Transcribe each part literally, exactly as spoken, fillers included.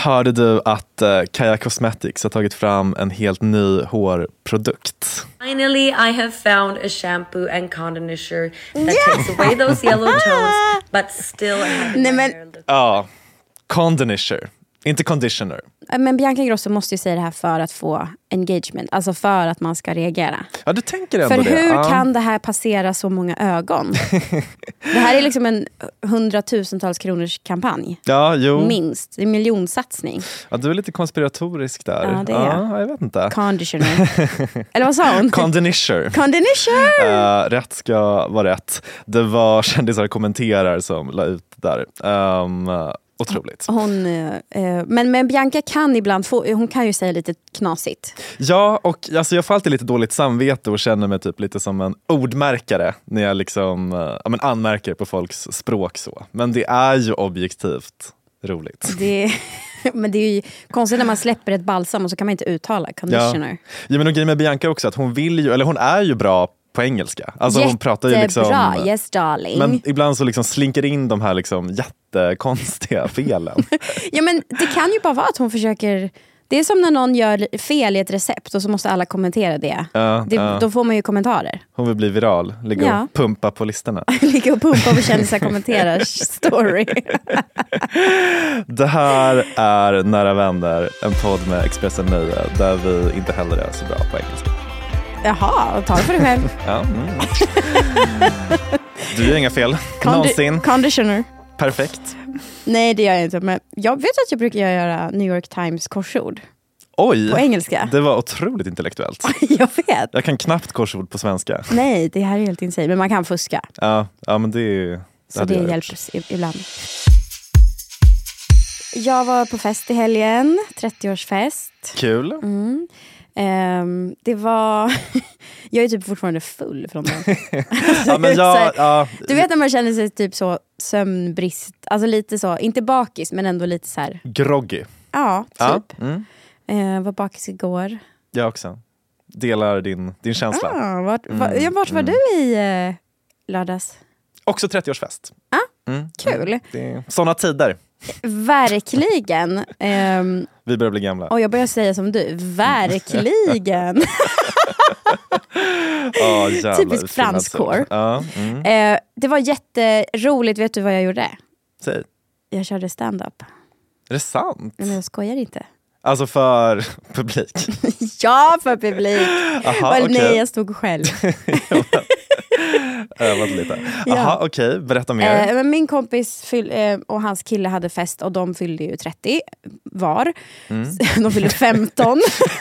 hörde du att uh, Kaja Cosmetics har tagit fram en helt ny hårprodukt? Finally, I have found a shampoo and conditioner that yeah! takes away those yellow tones but still have Nej, men... Ja, conditioner. Inte conditioner. Men Bianca Ingrosso måste ju säga det här för att få engagement. Alltså för att man ska reagera. Ja, du tänker ändå för det. För hur ja. kan det här passera så många ögon? Det här är liksom en hundratusentals kronors kampanj. Ja, jo. Minst. Det är en miljonsatsning. Ja, du är lite konspiratorisk där. Ja, det är ja, jag vet inte. Conditioner. Eller vad sa hon? Conditioner. Conditioner! Uh, rätt ska vara rätt. Det var kändisar kommenterar som la ut där. Um, Otroligt. Hon, eh, men, men Bianca kan ibland få, hon kan ju säga lite knasigt. Ja, och alltså, jag får alltid lite dåligt samvete och känner mig typ lite som en ordmärkare när jag liksom, eh, ja, men anmärker på folks språk så. Men det är ju objektivt roligt. Det, men det är ju konstigt när man släpper ett balsam och så kan man inte uttala conditioner. Ja, ja men och grejen med Bianca också att hon vill ju, eller hon är ju bra på engelska. Alltså Jättebra, hon pratar ju liksom, yes darling. Men ibland så liksom slinker in de här liksom jättekonstiga felen. Ja men det kan ju bara vara att hon försöker. Det är som när någon gör fel i ett recept och så måste alla kommentera det. Ja, det ja. Då får man ju kommentarer. Hon vill bli viral, ligga ja. och pumpa på listorna. Ligga och pumpa på kändisar kommenterar story. Det här är Nära vänner, en podd med Expressen Nöje där vi inte heller är så bra på engelska. Jaha, ta det för dig själv. Ja, mm. Du gör inga fel. Condi- Någonsin. Conditioner. Perfekt. Nej, det gör jag inte. Men jag vet att jag brukar göra New York Times korsord. Oj, på engelska. Det var otroligt intellektuellt. Jag vet. Jag kan knappt korsord på svenska. Nej, det här är helt insane. Men man kan fuska. Ja, ja men det är... Det så det hjälper ibland. Jag var på fest i helgen. trettioårsfest. Kul. Mm. Um, det var... jag är typ fortfarande full från den. Ja, men jag, ja. Du vet när man känner sig typ så sömnbrist. Alltså lite så, inte bakis men ändå lite så här. Groggy. Ja, typ. Ja. Mm. Uh, var bakis igår. Jag också. Delar din, din känsla. Ah, vart, mm. var, ja, vart var mm. du i uh, lördags? Också trettioårsfest. Ah, mm. kul. Mm. Det är såna tider. Verkligen. Um, Vi börjar bli gamla. Och jag börjar säga som du. Verkligen. oh, Typiskt franskår. Ja, mm. uh, det var jätteroligt. Vet du vad jag gjorde? Säg. Jag körde stand-up. Är det sant? Men jag skojar inte. Alltså för publik? Ja, för publik. Aha, Eller, okay. Nej, jag stod själv. Övat lite. Jaha, okej. Okay. Berätta mer. Eh, men min kompis fyll, eh, och hans kille hade fest och de fyllde ju trettio var. Mm. De fyllde femton.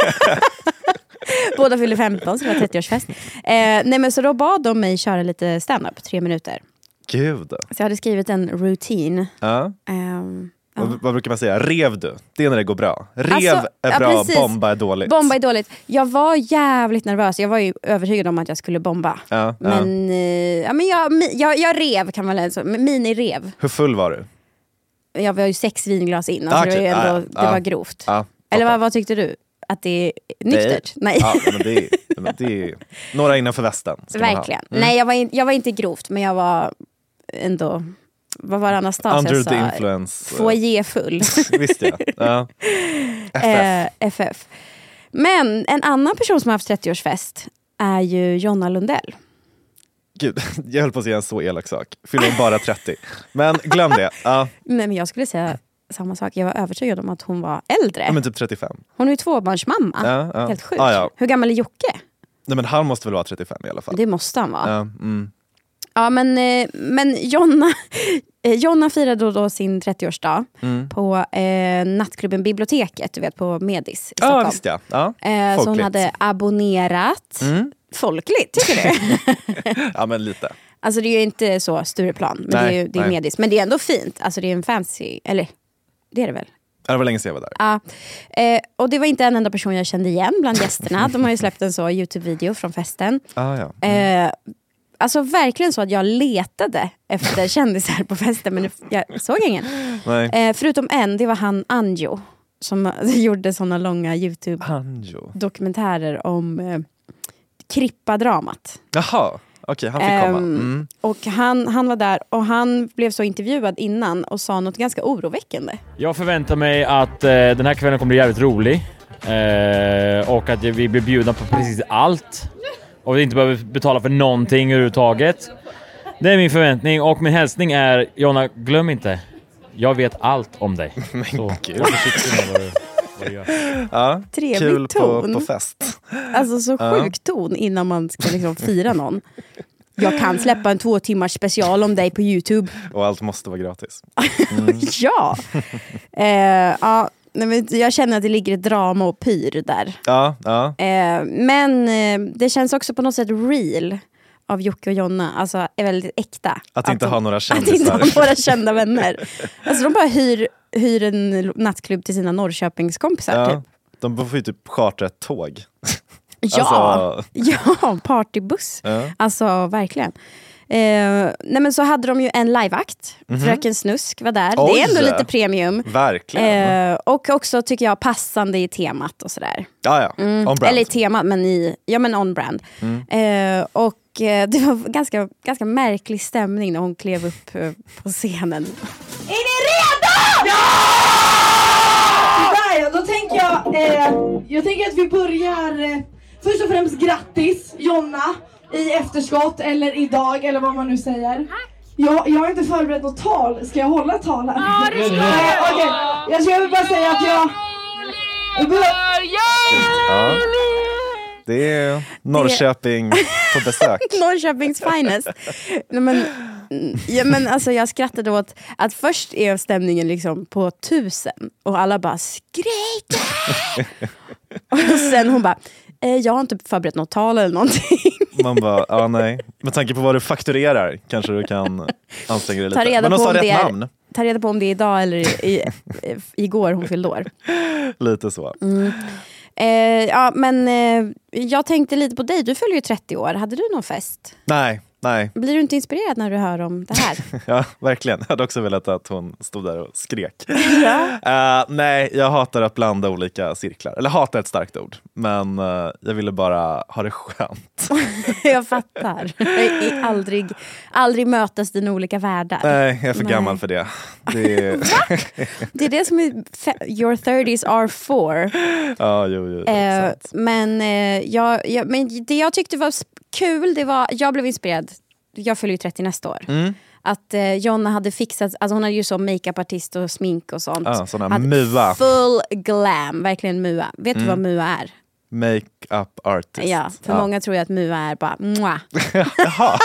Båda fyllde femton, så det var trettioårsfest. Eh, nej, men så då bad de mig köra lite stand-up, tre minuter. Gud. Så jag hade skrivit en routine. Ja. Um, Ja. Vad, vad brukar man säga? Rev du? Det är när det går bra. Rev alltså, är bra, ja, bomba är dåligt. Bomba är dåligt. Jag var jävligt nervös. Jag var ju övertygad om att jag skulle bomba. Ja, men, ja. Eh, ja, men jag, jag, jag rev kan man säga. Mini-rev. Hur full var du? Jag var ju sex vinglas in. Alltså, ah, okay. det var, ändå, ah, det ah, var grovt. Ah, Eller vad, vad tyckte du? Att det är nyktert? Det, Nej. Ja, men det, är, men det är några innanför västen. Verkligen. Mm. Nej, jag var, in, jag var inte grovt. Men jag var ändå... Vad var det Anastasia Under sa? the influence. Foyerfull. Visst ja. ja. F F. Eh, F F. Men en annan person som har haft trettioårsfest är ju Jonna Lundell. Gud, jag höll på att säga en så elak sak. Fyller hon bara trettio. Men glöm det. Ja. Nej, men jag skulle säga samma sak. Jag var övertygad om att hon var äldre. Ja, men typ trettiofem. Hon är ju tvåbarnsmamma. Ja, ja. Helt sjukt. Ah, ja. Hur gammal är Jocke? Nej, men han måste väl vara trettiofem i alla fall. Det måste han vara. Ja, mm. Ja, men, men Jonna, Jonna firade då, då sin trettioårsdag mm. på eh, nattklubben Biblioteket, du vet, på Medis i Stockholm. Ja, visst ja. ja. Eh, så hon hade abonnerat. Mm. Folkligt, tycker du? Ja, men lite. Alltså det är ju inte så Stureplan, men nej, det är, ju, det är Medis. Men det är ändå fint. Alltså det är en fancy, eller det är det väl? Ja, det var länge sedan jag var där. Ja, eh, och det var inte en enda person jag kände igen bland gästerna. De har ju släppt en så YouTube-video från festen. Ah, ja. mm. eh, Alltså verkligen så att jag letade efter kändisar på festen, men jag såg ingen. Nej. Eh, förutom en, det var han Anjo som gjorde såna långa YouTube-dokumentärer om eh, Krippa-dramat. Jaha, okej, han fick komma. Mm. Och han, han var där och han blev så intervjuad innan och sa något ganska oroväckande. Jag förväntar mig att eh, den här kvällen kommer bli jävligt rolig. Eh, och att vi blir bjudna på precis allt. Och vi inte behöver betala för någonting överhuvudtaget. Det är min förväntning och min hälsning är, Jonna, glöm inte. Jag vet allt om dig. Så, Gud. var försiktig med vad du, vad du gör. Ja, Trevlig kul ton. på, på fest. Alltså så sjuk ton innan man ska liksom fira någon. Jag kan släppa en två timmars special om dig på YouTube. Och allt måste vara gratis. Mm. ja. Eh, ja. Jag känner att det ligger ett drama och pyr där. Ja, ja. Eh, men eh, det känns också på något sätt real av Jocke och Jonna. Alltså är väldigt äkta. Att, att inte de, ha några kändisar. Att inte ha några kända vänner. Alltså de bara hyr, hyr en nattklubb till sina Norrköpingskompisar. Ja, typ. de får ju typ chartra ett tåg. Ja, alltså... ja, partybuss. Ja. Alltså verkligen. Eh, nej men så hade de ju en liveakt. Mm-hmm. Fröken Snusk var där. Oj. Det är ändå lite premium. Verkligen. Eh, och också tycker jag passande i temat och sådär. Ja, ja. Mm. On brand. Eller i temat, men i, ja men on brand. Mm. Eh, och eh, det var ganska, ganska märklig stämning när hon klev upp eh, på scenen. Är ni redo? Ja! Där, ja, då tänker jag, eh, jag tänker att vi börjar, eh, först och främst grattis Jonna i efterskott eller idag eller vad man nu säger. Jag, jag har inte förberett något tal, ska jag hålla ett tal här? Ja, det ska jag. Eh, okay. Jag ska väl bara säga att jag... Ja. Det är Norrköping på besök. Norrköpings finest. Nej, men, ja, men alltså, jag skrattade åt att först är stämningen liksom på tusen och alla bara skriker. Och sen hon bara, eh, jag har inte förberett något tal eller någonting. Man bara, ja nej. Med tanke på vad du fakturerar kanske du kan anstränga dig lite. Ta reda Men de på sa om rätt det är, namn. Ta reda på om det är idag eller i, i, i, igår hon fyllde år. Lite så. Mm. Eh, ja, men eh, jag tänkte lite på dig. Du fyller ju trettio år. Hade du någon fest? Nej, nej. Blir du inte inspirerad när du hör om det här? Ja, verkligen. Jag hade också velat att hon stod där och skrek. Ja. Uh, nej, jag hatar att blanda olika cirklar. Eller hatar ett starkt ord. Men uh, jag ville bara ha det skönt. Jag fattar. Jag aldrig, aldrig mötas dina olika världar. Nej, jag är för Nej. gammal för det. Det är, det är det som är fe- your thirties are for. ja, jo, jo, Eh, men, eh, jag, jag, men det jag tyckte var kul, det var, jag blev inspirerad. Jag fyller ju trettio nästa år. Mm. Att eh, Jonna hade fixat, alltså hon hade ju så makeupartist och smink och sånt. Ja, såna Hade mua. Full glam, verkligen mua. Vet Mm. du vad mua är? Make-up artist. Ja, för ja. många tror ju att mua är bara mwah. Jaha.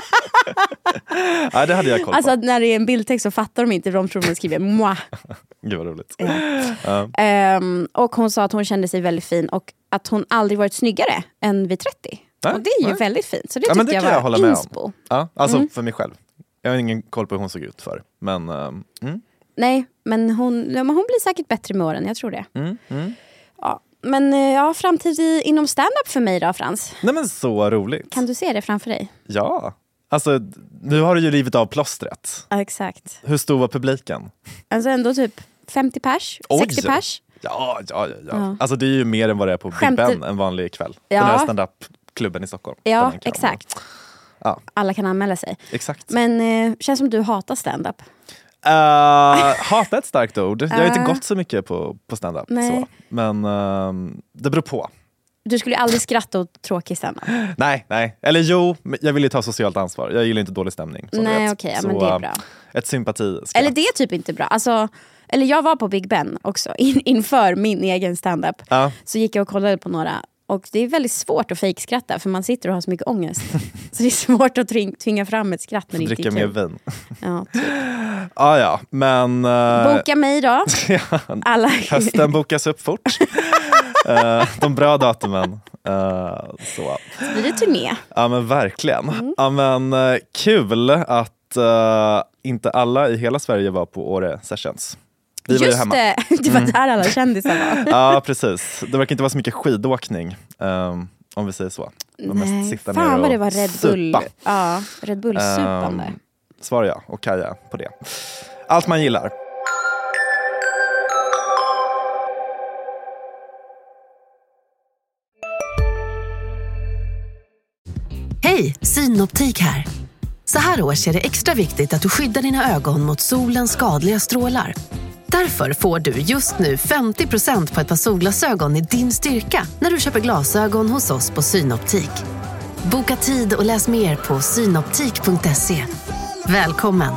Ja, det hade jag koll på. Alltså när det är en bildtext så fattar de inte, de tror de skriver mwah. Gud vad roligt. Ja. Ja. Um, och hon sa att hon kände sig väldigt fin och att hon aldrig varit snyggare än vid trettio. Nej, och det är ju nej. väldigt fint. Så det Ja, tyckte men det jag kan jag var hålla med om. inspo. Ja, alltså Mm. för mig själv. Jag har ingen koll på hur hon såg ut för. Men, um, mm, Nej, men hon, ja, men hon blir säkert bättre med åren, jag tror det. mm, mm. Ja, men eh, ja, framtid i, inom stand-up för mig då, Frans. Nej men så roligt. Kan du se det framför dig? Ja. Alltså, nu har du ju rivit av plåstret. Ja, exakt. Hur stor var publiken? Alltså ändå typ femtio pers, Oj. sextio pers. Ja, ja, ja, ja. Ja. Alltså det är ju mer än vad det är på Big Skämtar- Ben en vanlig kväll. Ja. Den här stand-up-klubben i Stockholm. där Ja, man kan- exakt. Ja. Alla kan anmäla sig. Exakt. Men eh, känns som du hatar stand-up. Uh, hata ett starkt ord. Jag har inte Uh. gått så mycket på, på stand-up. Nej. Så. Men ehm, det beror på. Du skulle ju aldrig skratta åt tråkig stand-up. Nej, nej. Eller jo, men jag vill ju ta socialt ansvar. Jag gillar inte dålig stämning. som du Nej, vet. okej, ja, Så, men det är äh, bra. Ett sympatiskratt. Eller det är typ inte bra. Alltså, eller jag var på Big Ben också, in, inför min egen stand-up. Ja. Så gick jag och kollade på några. Och det är väldigt svårt att fejkskratta för man sitter och har så mycket ångest. Så det är svårt att tving, tvinga fram ett skratt när det inte Dricka är mer kul. vin. Ja, typ. Ah, ja, men... eh, Boka mig då. Alla. hösten bokas upp fort. Eh, de bra datumen. Eh, så. Så blir det turné. Ja men verkligen. Mm. Ja, men, eh, kul att eh, inte alla i hela Sverige var på Åre Sessions. Vi var ju Just hemma. det, det var där alla kändisar var. Ja precis. Det verkar inte vara så mycket skidåkning. um, om vi säger så. De mest Nej, sitta fan ner vad och det var Red Bull. supa. Ja, Red Bull-supande. Um, Svar ja, och Kaja på det. Allt man gillar. Hej, Hej, Synoptik här. Så här års är det extra viktigt att du skyddar dina ögon mot solens skadliga strålar. Därför får du just nu femtio procent på ett par solglasögon i din styrka när du köper glasögon hos oss på Synoptik. Boka tid och läs mer på synoptik punkt se. Välkommen!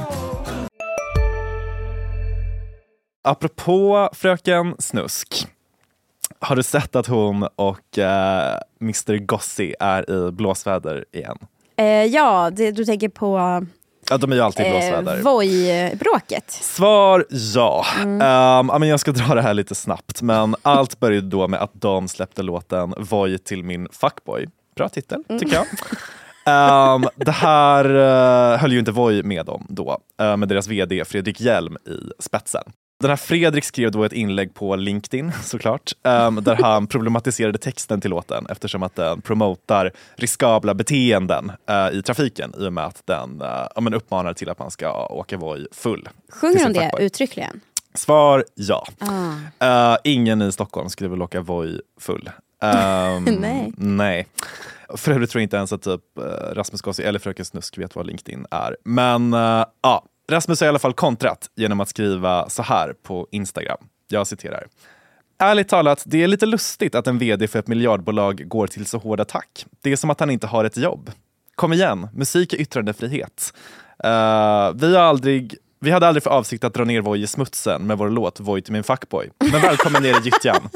Apropå fröken Snusk. Har du sett att hon och eh, mister Gossi är i blåsväder igen? Eh, ja, det, du tänker på Ja, de är ju alltid i blåsväder. eh, Voi-bråket. Svar ja. Mm. Um, ja men jag ska dra det här lite snabbt. Men allt började då med att de släppte låten Voi till min fuckboy. Bra titel, tycker jag. Um, det här uh, höll ju inte Voi med om då. Uh, med deras vd Fredrik Hjelm i spetsen. Den här Fredrik skrev då ett inlägg på LinkedIn såklart. Um, där han problematiserade texten till låten. Eftersom att den promotar riskabla beteenden uh, i trafiken. I och med att den uh, ja, men uppmanar till att man ska åka Voi full. Sjunger de det uttryckligen? Svar ja. Ah. Uh, ingen i Stockholm skulle väl åka Voi full. Um, nej. nej. För övrigt tror jag inte ens att typ uh, Rasmus Gossi eller Fröken Snusk vet vad LinkedIn är. Men uh, ja, Rasmus har i alla fall kontrat genom att skriva så här på Instagram. Jag citerar. Ärligt talat, det är lite lustigt att en vd för ett miljardbolag går till så hård attack. Det är som att han inte har ett jobb. Kom igen, musik är yttrandefrihet. Uh, vi har aldrig... Vi hade aldrig för avsikt att dra ner Voi i smutsen med vår låt Voi till min fuckboy. Men välkommen ner i gyttjan.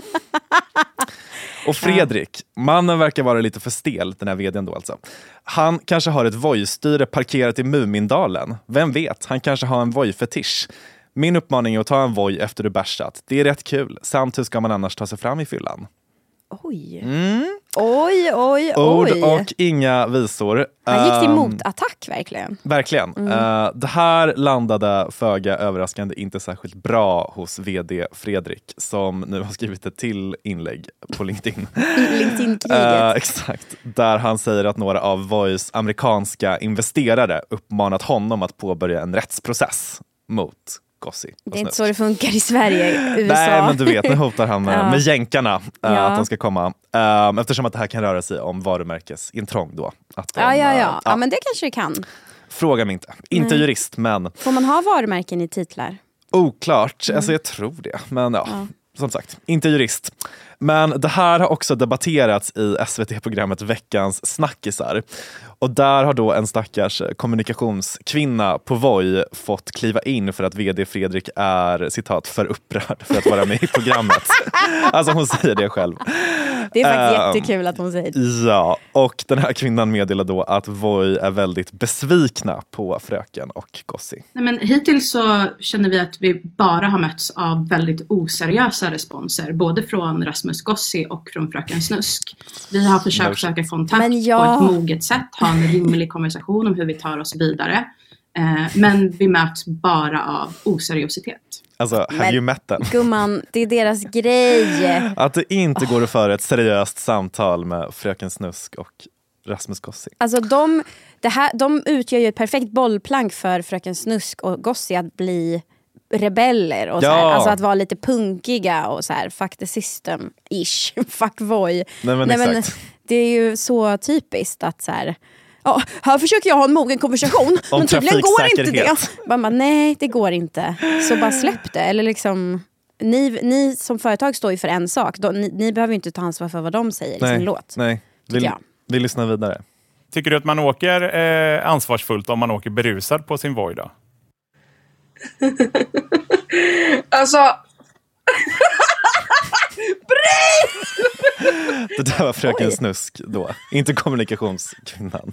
Och Fredrik, mannen verkar vara lite för stel, den här vdn då alltså. Han kanske har ett Voi-styre parkerat i Mumindalen. Vem vet, han kanske har en Voi-fetisch. Min uppmaning är att ta en Voi efter du bärsat. Det är rätt kul. Samt hur ska man annars ta sig fram i fyllan? Oj. Mm. Oj, oj, oj. Ord och inga visor. Han gick till Um, motattack verkligen. Verkligen. Mm. Uh, det här landade föga överraskande inte särskilt bra hos vd Fredrik som nu har skrivit ett till inlägg på LinkedIn. LinkedIn-kriget. Uh, exakt. Där han säger att några av Vois amerikanska investerare uppmanat honom att påbörja en rättsprocess mot Gossi. Det är inte så det funkar i Sverige, U S A. Nej, men du vet, nu hotar han med, Ja. med jänkarna uh, Ja. att de ska komma. Um, eftersom att det här kan röra sig om varumärkesintrång då. Att de, Ja, ja, uh, ja. Ja, men det kanske det kan. Fråga mig inte. Inte Nej. jurist, men... Får man ha varumärken i titlar? Oklart. Alltså jag tror det. Men ja, Ja. som sagt, inte jurist. Men det här har också debatterats i S V T-programmet Veckans snackisar. Och där har då en stackars kommunikationskvinna på Voi fått kliva in för att vd Fredrik är, citat, för upprörd för att vara med i programmet. Alltså hon säger det själv. Det är faktiskt Um, jättekul att hon säger det. Ja, och den här kvinnan meddelar då att Voi är väldigt besvikna på Fröken och Gossi. Nej, men hittills så känner vi att vi bara har mötts av väldigt oseriösa responser. Både från Rasmus Gossi och från Fröken Snusk. Vi har försökt No shit. söka kontakt Men ja. på ett moget sätt. Ha en rimlig konversation om hur vi tar oss vidare. Eh, men vi möts bara av oseriositet. Alltså, have Men- you met them? Gumman, det är deras grej. Att det inte går att föra ett seriöst samtal med Fröken Snusk och Rasmus Gossi. Alltså de, det här, de utgör ju ett perfekt bollplank för Fröken Snusk och Gossi att bli rebeller och Ja. så här, alltså att vara lite punkiga och så här, fuck the system ish, fuck Voi. Nej, men exakt. det är ju så typiskt att så här, ja, här försöker jag ha en mogen konversation Om men tydligen går inte det. trafiksäkerhet. Man bara, nej det går inte, så bara släpp det. Eller liksom, ni, ni som företag står ju för en sak, de, ni, ni behöver ju inte ta ansvar för vad de säger i sin låt. Nej. Vill, jag. vi lyssnar vidare. Tycker du att man åker eh, ansvarsfullt om man åker berusad på sin Voi då? Alltså... Det där var Fröken Oj. Snusk då, inte kommunikationskvinnan.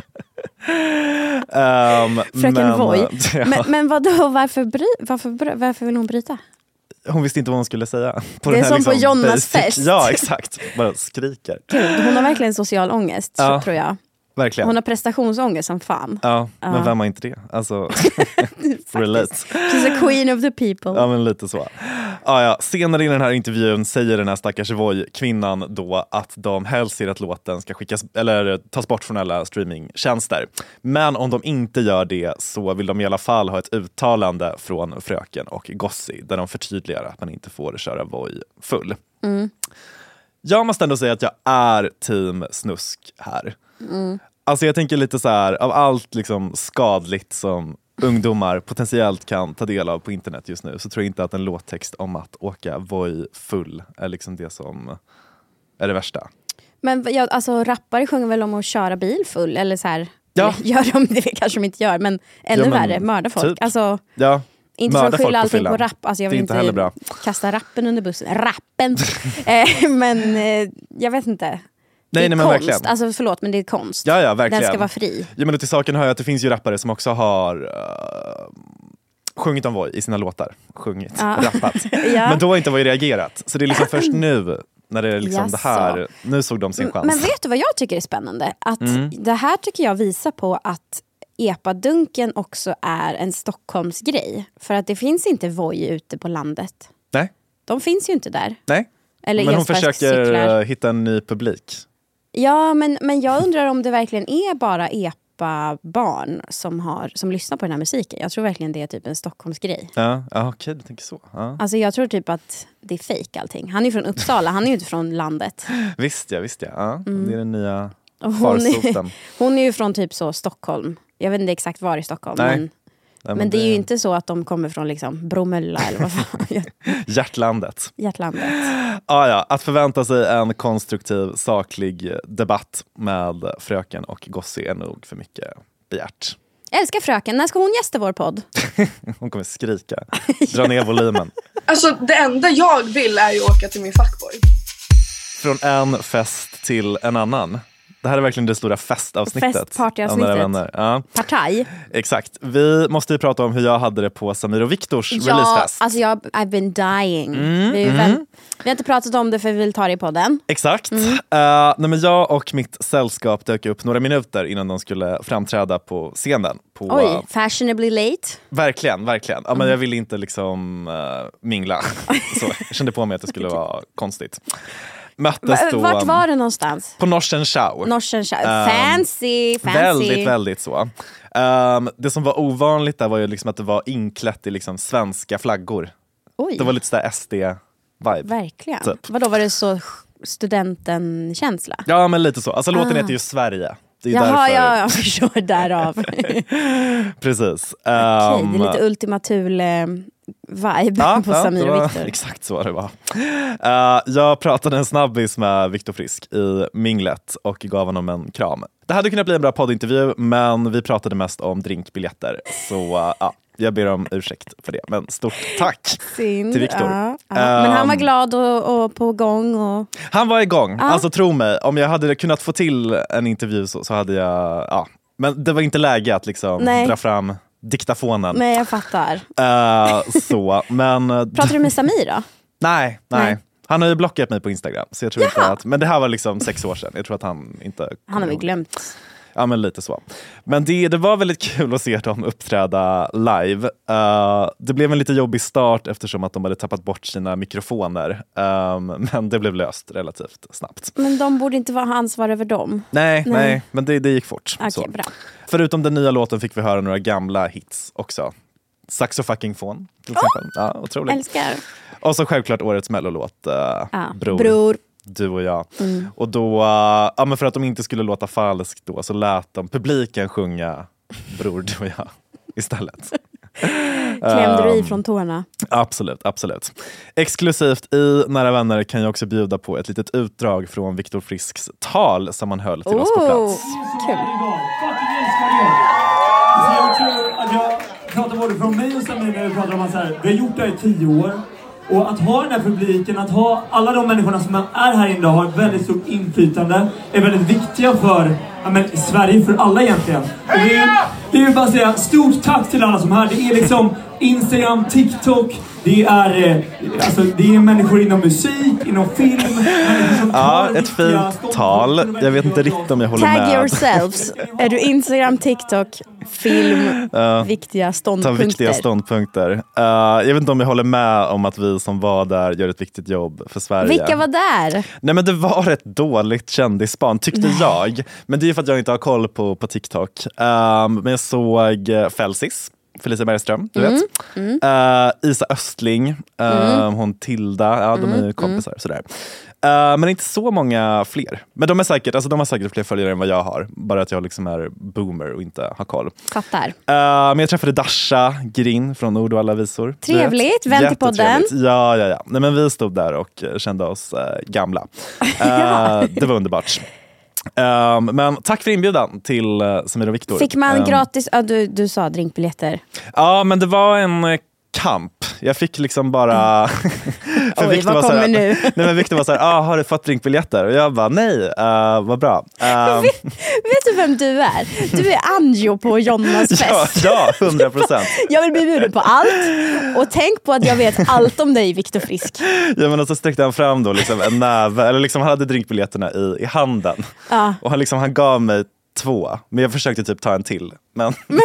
um, Fröken men, Voi. ja, Men, men vadå, varför, bry, varför, bry- varför vill hon bryta? hon visste inte vad hon skulle säga. På Det är den här som på Jonas basic- fest. Ja, exakt. Bara skriker. Gud, hon har verkligen social ångest, Ja. tror jag. Verkligen. Hon har prestationsångest som fan. Ja, men Ja. vem har inte det? Alltså, relate. She's a queen of the people. Ja, men lite så. Ja, ja. Senare i den här intervjun säger den här stackars Voi-kvinnan då att de helst ser att låten ska skickas eller tas bort från alla streamingtjänster. Men om de inte gör det så vill de i alla fall ha ett uttalande från Fröken och Gossi där de förtydligar att man inte får köra Voi full. Mm. Jag måste ändå säga att jag är team Snusk här. Mm. Alltså jag tänker lite så här, av allt liksom skadligt som ungdomar potentiellt kan ta del av på internet just nu, så tror jag inte att en låttext om att åka Voi full är liksom det som är det värsta. Men jag, alltså rappare sjunger väl om att köra bil full eller så här. Ja. Gör de det kanske de inte gör, men ännu ja, men, värre, mörda folk. Typ. Alltså, ja. inte för att skylla allting på rap. Alltså jag vill inte, inte, inte kasta rappen under bussen. Rappen! eh, men eh, jag vet inte. Nej, det är nej, men konst. verkligen. Alltså förlåt, men det är konst. Ja, ja, verkligen. Den ska vara fri. Ja, men till saken hör jag att det finns ju rappare som också har uh, sjungit om Voi i sina låtar. Sjungit, ja. rappat. ja. Men då har inte Voi reagerat. Så det är liksom först nu när det är liksom Jaså. det här, nu såg de sin chans. Men vet du vad jag tycker är spännande? Att mm. det här tycker jag visar på att epadunken också är en Stockholmsgrej. För att det finns inte Voi ute på landet. Nej. De finns ju inte där. Nej. Eller men hon försöker cyklar. hitta en ny publik. Ja, men, men jag undrar om det verkligen är bara epa-barn som, har, som lyssnar på den här musiken. Jag tror verkligen det är typ en Stockholmsgrej. Ja, ja okej, du tänker så. Ja. Alltså jag tror typ att det är fake allting. Han är ju från Uppsala, han är ju inte från landet. Visst ja, visst ja. ja. Mm. Det är den nya hon farsoten. Är, hon är ju från typ så Stockholm. Jag vet inte exakt var i Stockholm. Nej. Men, Nej, men, men det det är ju inte så att de kommer från liksom Bromölla eller vad fan. Hjärtlandet. Hjärtlandet. Ah, ja, att förvänta sig en konstruktiv, saklig debatt med Fröken och Gossi är nog för mycket begärt. Jag älskar Fröken. När ska hon gästa vår podd? Hon kommer skrika. Dra ner volymen. Alltså det enda jag vill är ju åka till min fuckboy. Från en fest till en annan. Det här är verkligen det stora festavsnittet. Festpartyavsnittet. Ja. Partaj. Exakt. Vi måste ju prata om hur jag hade det på Samir och Viktors ja, releasefest. Alltså jag, I've been dying. Mm, vi, mm. väl, vi har inte pratat om det för vi vill ta det i podden. Exakt. Mm. Uh, nej, men jag och mitt sällskap dök upp några minuter innan de skulle framträda på scenen. På, Oj, fashionably late. Verkligen, verkligen. Ja, men jag ville inte liksom uh, mingla. Så jag kände på mig att det skulle vara konstigt. Möttes då, vart var det någonstans? På Norsen Show. Norsen Show. Fancy, fancy. Väldigt, väldigt så. Um, det som var ovanligt där var ju liksom att det var inklätt i liksom svenska flaggor. Oj. Det var lite sådär S D-vibe. Verkligen. Typ. Vadå, var det så studenten-känsla? Ja, men lite så. Alltså låten ah. heter ju Sverige. Det är Jaha, därför. ja, jag förstår därav. Precis. Um, Okej, det är lite Ultima Thule-vibe ja, på ja, Samir och Viktor. Exakt så det var. Uh, jag pratade en snabbis med Viktor Frisk i Minglet och gav honom en kram. Det hade kunnat bli en bra poddintervju, men vi pratade mest om drinkbiljetter. Så uh, ja, jag ber om ursäkt för det. Men stort tack Synd. till Viktor. Ja, ja. Men han var Um, glad och, och på gång. Och... Han var igång. Ja. Alltså tro mig, om jag hade kunnat få till en intervju så, så hade jag... Ja. Men det var inte läge att liksom dra fram diktafonen. Nej, jag fattar. Uh, så, men... Pratar du med Samir då? Nej, nej. nej. Han har ju blockat mig på Instagram. Så jag tror Jaha. inte att, men det här var liksom sex år sedan. Jag tror att han inte... Han har väl glömt. Ja, men lite så. Men det, det var väldigt kul att se dem uppträda live. Uh, det blev en lite jobbig start eftersom att de hade tappat bort sina mikrofoner. Um, men det blev löst relativt snabbt. Men de borde inte ha ansvar över dem. Nej, nej. nej men det, det gick fort. Okej, så. bra. Förutom den nya låten fick vi höra några gamla hits också. Saxofuckingfon till exempel. Oh, ja, otroligt. Älskar. Och så självklart årets mellolåt uh, ah, Bror. Bror. Du och jag. Mm. Och då, uh, ja, men för att de inte skulle låta falskt då, så lät de publiken sjunga Bror, du och jag istället. Klämde du i um, från tårna? Absolut, absolut. Exklusivt i Nära vänner kan jag också bjuda på ett litet utdrag från Viktor Frisks tal som han höll till oh, oss på plats. Kul. Jag tror att jag pratar både från mig och Samir när vi pratar om att så här, vi har gjort det här i tio år. Och att ha den här publiken, att ha alla de människorna som är här inne och har ett väldigt stort inflytande är väldigt viktiga för ja, men, Sverige, för alla egentligen. Och det är, det är bara att säga stort tack till alla som är här. Det är liksom Instagram, TikTok, det är, eh, alltså, det är människor inom musik, inom film. Ja, ett fint tal. Jag vet inte riktigt om jag håller Tag med. Tag yourselves. Är du Instagram, TikTok, film, uh, viktiga ståndpunkter? Ta viktiga ståndpunkter. Uh, jag vet inte om jag håller med om att vi som var där gör ett viktigt jobb för Sverige. Vilka var där? Nej, men det var ett dåligt kändisspan, tyckte Nej. jag. Men det är för att jag inte har koll på, på TikTok. Um, men jag såg Felsis. Felicia Bergström, du Mm. vet. Mm. Uh, Isa Östling, uh, Mm. hon Tilda, ja de är Mm. kompisar. Sådär. Uh, men inte så många fler. Men de, är säkert, alltså, de har säkert fler följare än vad jag har. Bara att jag liksom är boomer och inte har koll. Fattar. Uh, men jag träffade Dasha Grin från Ord och alla visor. Trevligt, vän till podden. Ja, ja, ja. Nej, men vi stod där och kände oss uh, gamla. Uh, det var underbart. Um, men tack för inbjudan till uh, Samir och Viktor. Fick man um, gratis, ja, du, du sa drinkbiljetter. Ja, men det var en uh, kamp. Jag fick liksom bara... för Oj, Victor vad var kommer såhär, nu? nej, men Victor var såhär, ah, har du fått drinkbiljetter? Och jag bara, nej, uh, vad bra. Um, vet, vet du vem du är? Du är Anjo på Jonnas fest. ja, ja, hundra procent. Jag vill bli bjuden på allt. Och tänk på att jag vet allt om dig, Viktor Frisk. Ja, men och så sträckte han fram då liksom en näve, eller liksom han hade drinkbiljetterna i, i handen. Ja. Och han, liksom, han gav mig två, men jag försökte typ ta en till. Men, men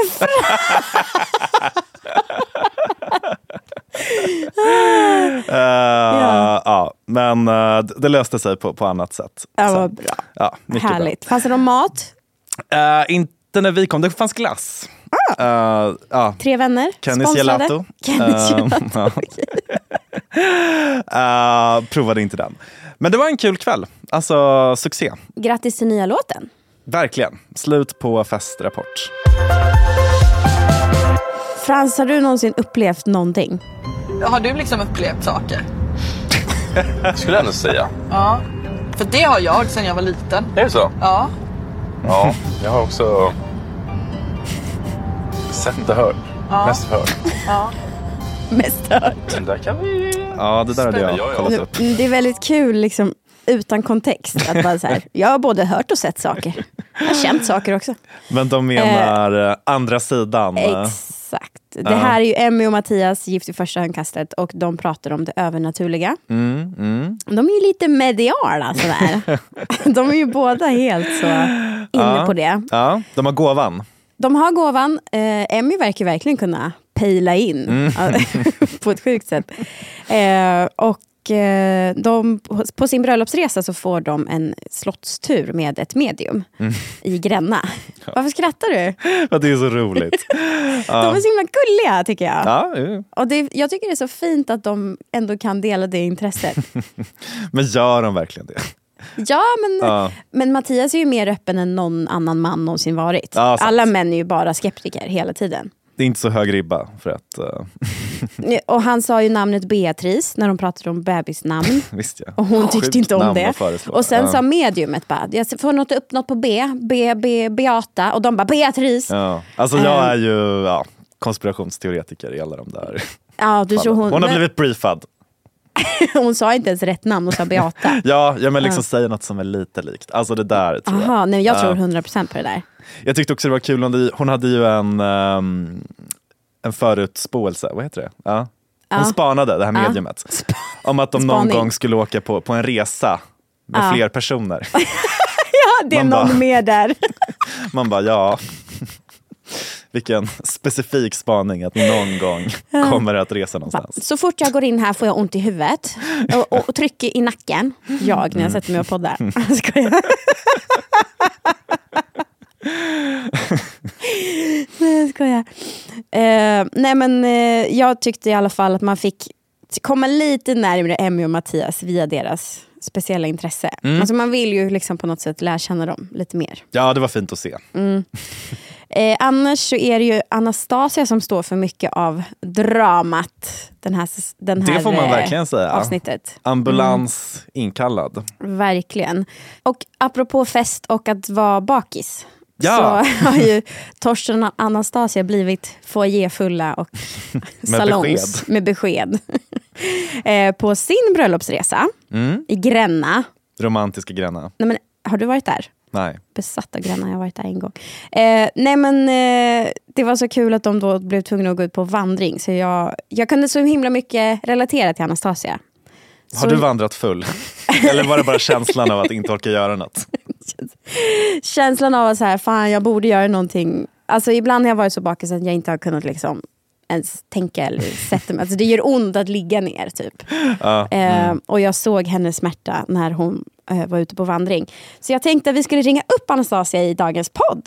uh, ja. ja, men uh, det löste sig på, på annat sätt. Ja, så, vad bra. Ja, härligt. Bra. Fanns det någon mat? Uh, inte när vi kom, det fanns glass. Ah. Uh, ja. Tre vänner? Kennys gelato. Kennys gelato. Uh, ja. uh, provade inte den. Men det var en kul kväll. Alltså, succé. Grattis till nya låten. Verkligen. Slut på festrapport. Frans, har du någonsin upplevt någonting? Har du liksom upplevt saker? Skulle jag ändå säga. Ja. För det har jag sedan jag var liten. Är det så? Ja. Ja, jag har också sett och hört. Ja. Mest hört. Ja. Mest hört. Den där kan vi... Ja, det där hade jag kollat upp. Det är väldigt kul liksom, utan kontext. Att bara så här, jag har både hört och sett saker. Jag har känt saker också. Men de menar eh, andra sidan. Exakt. Det här är ju Emmy och Mattias, gift i första ögonkastet, och de pratar om det övernaturliga. Mm, mm. De är ju lite mediala sådär. De är ju båda helt så inne ja, på det. Ja, de har gåvan. De har gåvan. Eh, Emmy verkar verkligen kunna pejla in mm. på ett sjukt sätt. Eh, och de, på sin bröllopsresa så får de en slottstur med ett medium mm. i Gränna. Ja. Varför skrattar du? Ja, det är så roligt. De är så himla gulliga tycker jag. Ja, ja. Och det, jag tycker det är så fint att de ändå kan dela det intresset. Men gör de verkligen det? Ja, men, ja. men Mattias är ju mer öppen än någon annan man någonsin varit. Ja, alla män är ju bara skeptiker hela tiden. Det är inte så hög ribba för att... Uh... Och han sa ju namnet Beatrice när de pratade om bebisnamn. Visst ja. Och hon tyckte Sjukt inte om det. Och sen ja. sa mediumet bara, jag får något upp något på B, B, B, Beata. Och de bara, Beatrice. Ja. Alltså jag är ju ja, konspirationsteoretiker i alla de där. Ja, du tror hon... hon har blivit briefad. Hon sa inte ens rätt namn och sa Beata. ja, ja, men liksom ja. säga något som är lite likt. Alltså det där tror Aha, jag. Nej, jag tror hundra procent på det där. Jag tyckte också det var kul, hon, hon hade ju en, um, en förutspåelse, vad heter det? Ja. Hon ja. spanade det här mediumet. Sp- om att de någon gång skulle åka på, på en resa med ja. fler personer. ja, det är man någon bara, mer där. man bara, ja... Vilken specifik spaning att någon gång kommer att resa någonstans. Så fort jag går in här får jag ont i huvudet och, och, och trycker i nacken. Jag när jag sätter mig och poddar. Mm. Ska jag? Nej, ska jag. Uh, nej men uh, jag tyckte i alla fall att man fick komma lite närmare Emmy och Mattias via deras speciella intresse. Mm. Alltså man vill ju liksom på något sätt lära känna dem lite mer. Ja, det var fint att se. Mm. Eh, annars så är det ju Anastasia som står för mycket av dramat den här, den här det får man verkligen säga. Avsnittet. Ambulans mm. inkallad. Verkligen. Och apropå fest och att vara bakis. Ja. Så har ju Torsten och Anastasia blivit foajéfulla och salongs med besked. eh, på sin bröllopsresa mm. i Gränna. Romantiska Gränna. Nej, men, har du varit där? Nej. Besatt av Gränna, jag har varit där en gång. Eh, nej men eh, det var så kul att de då blev tvungna att gå ut på vandring. Så jag, jag kunde så himla mycket relatera till Anastasia. Har så... du vandrat full? Eller var det bara känslan av att inte orka göra något? Känslan av att så här, fan jag borde göra någonting. Alltså ibland har jag varit så bakis att jag inte har kunnat liksom ens tänka eller sätta mig. Alltså det gör ont att ligga ner typ. Uh, mm. eh, och jag såg hennes smärta när hon eh, var ute på vandring. Så jag tänkte att vi skulle ringa upp Anastasia i dagens podd.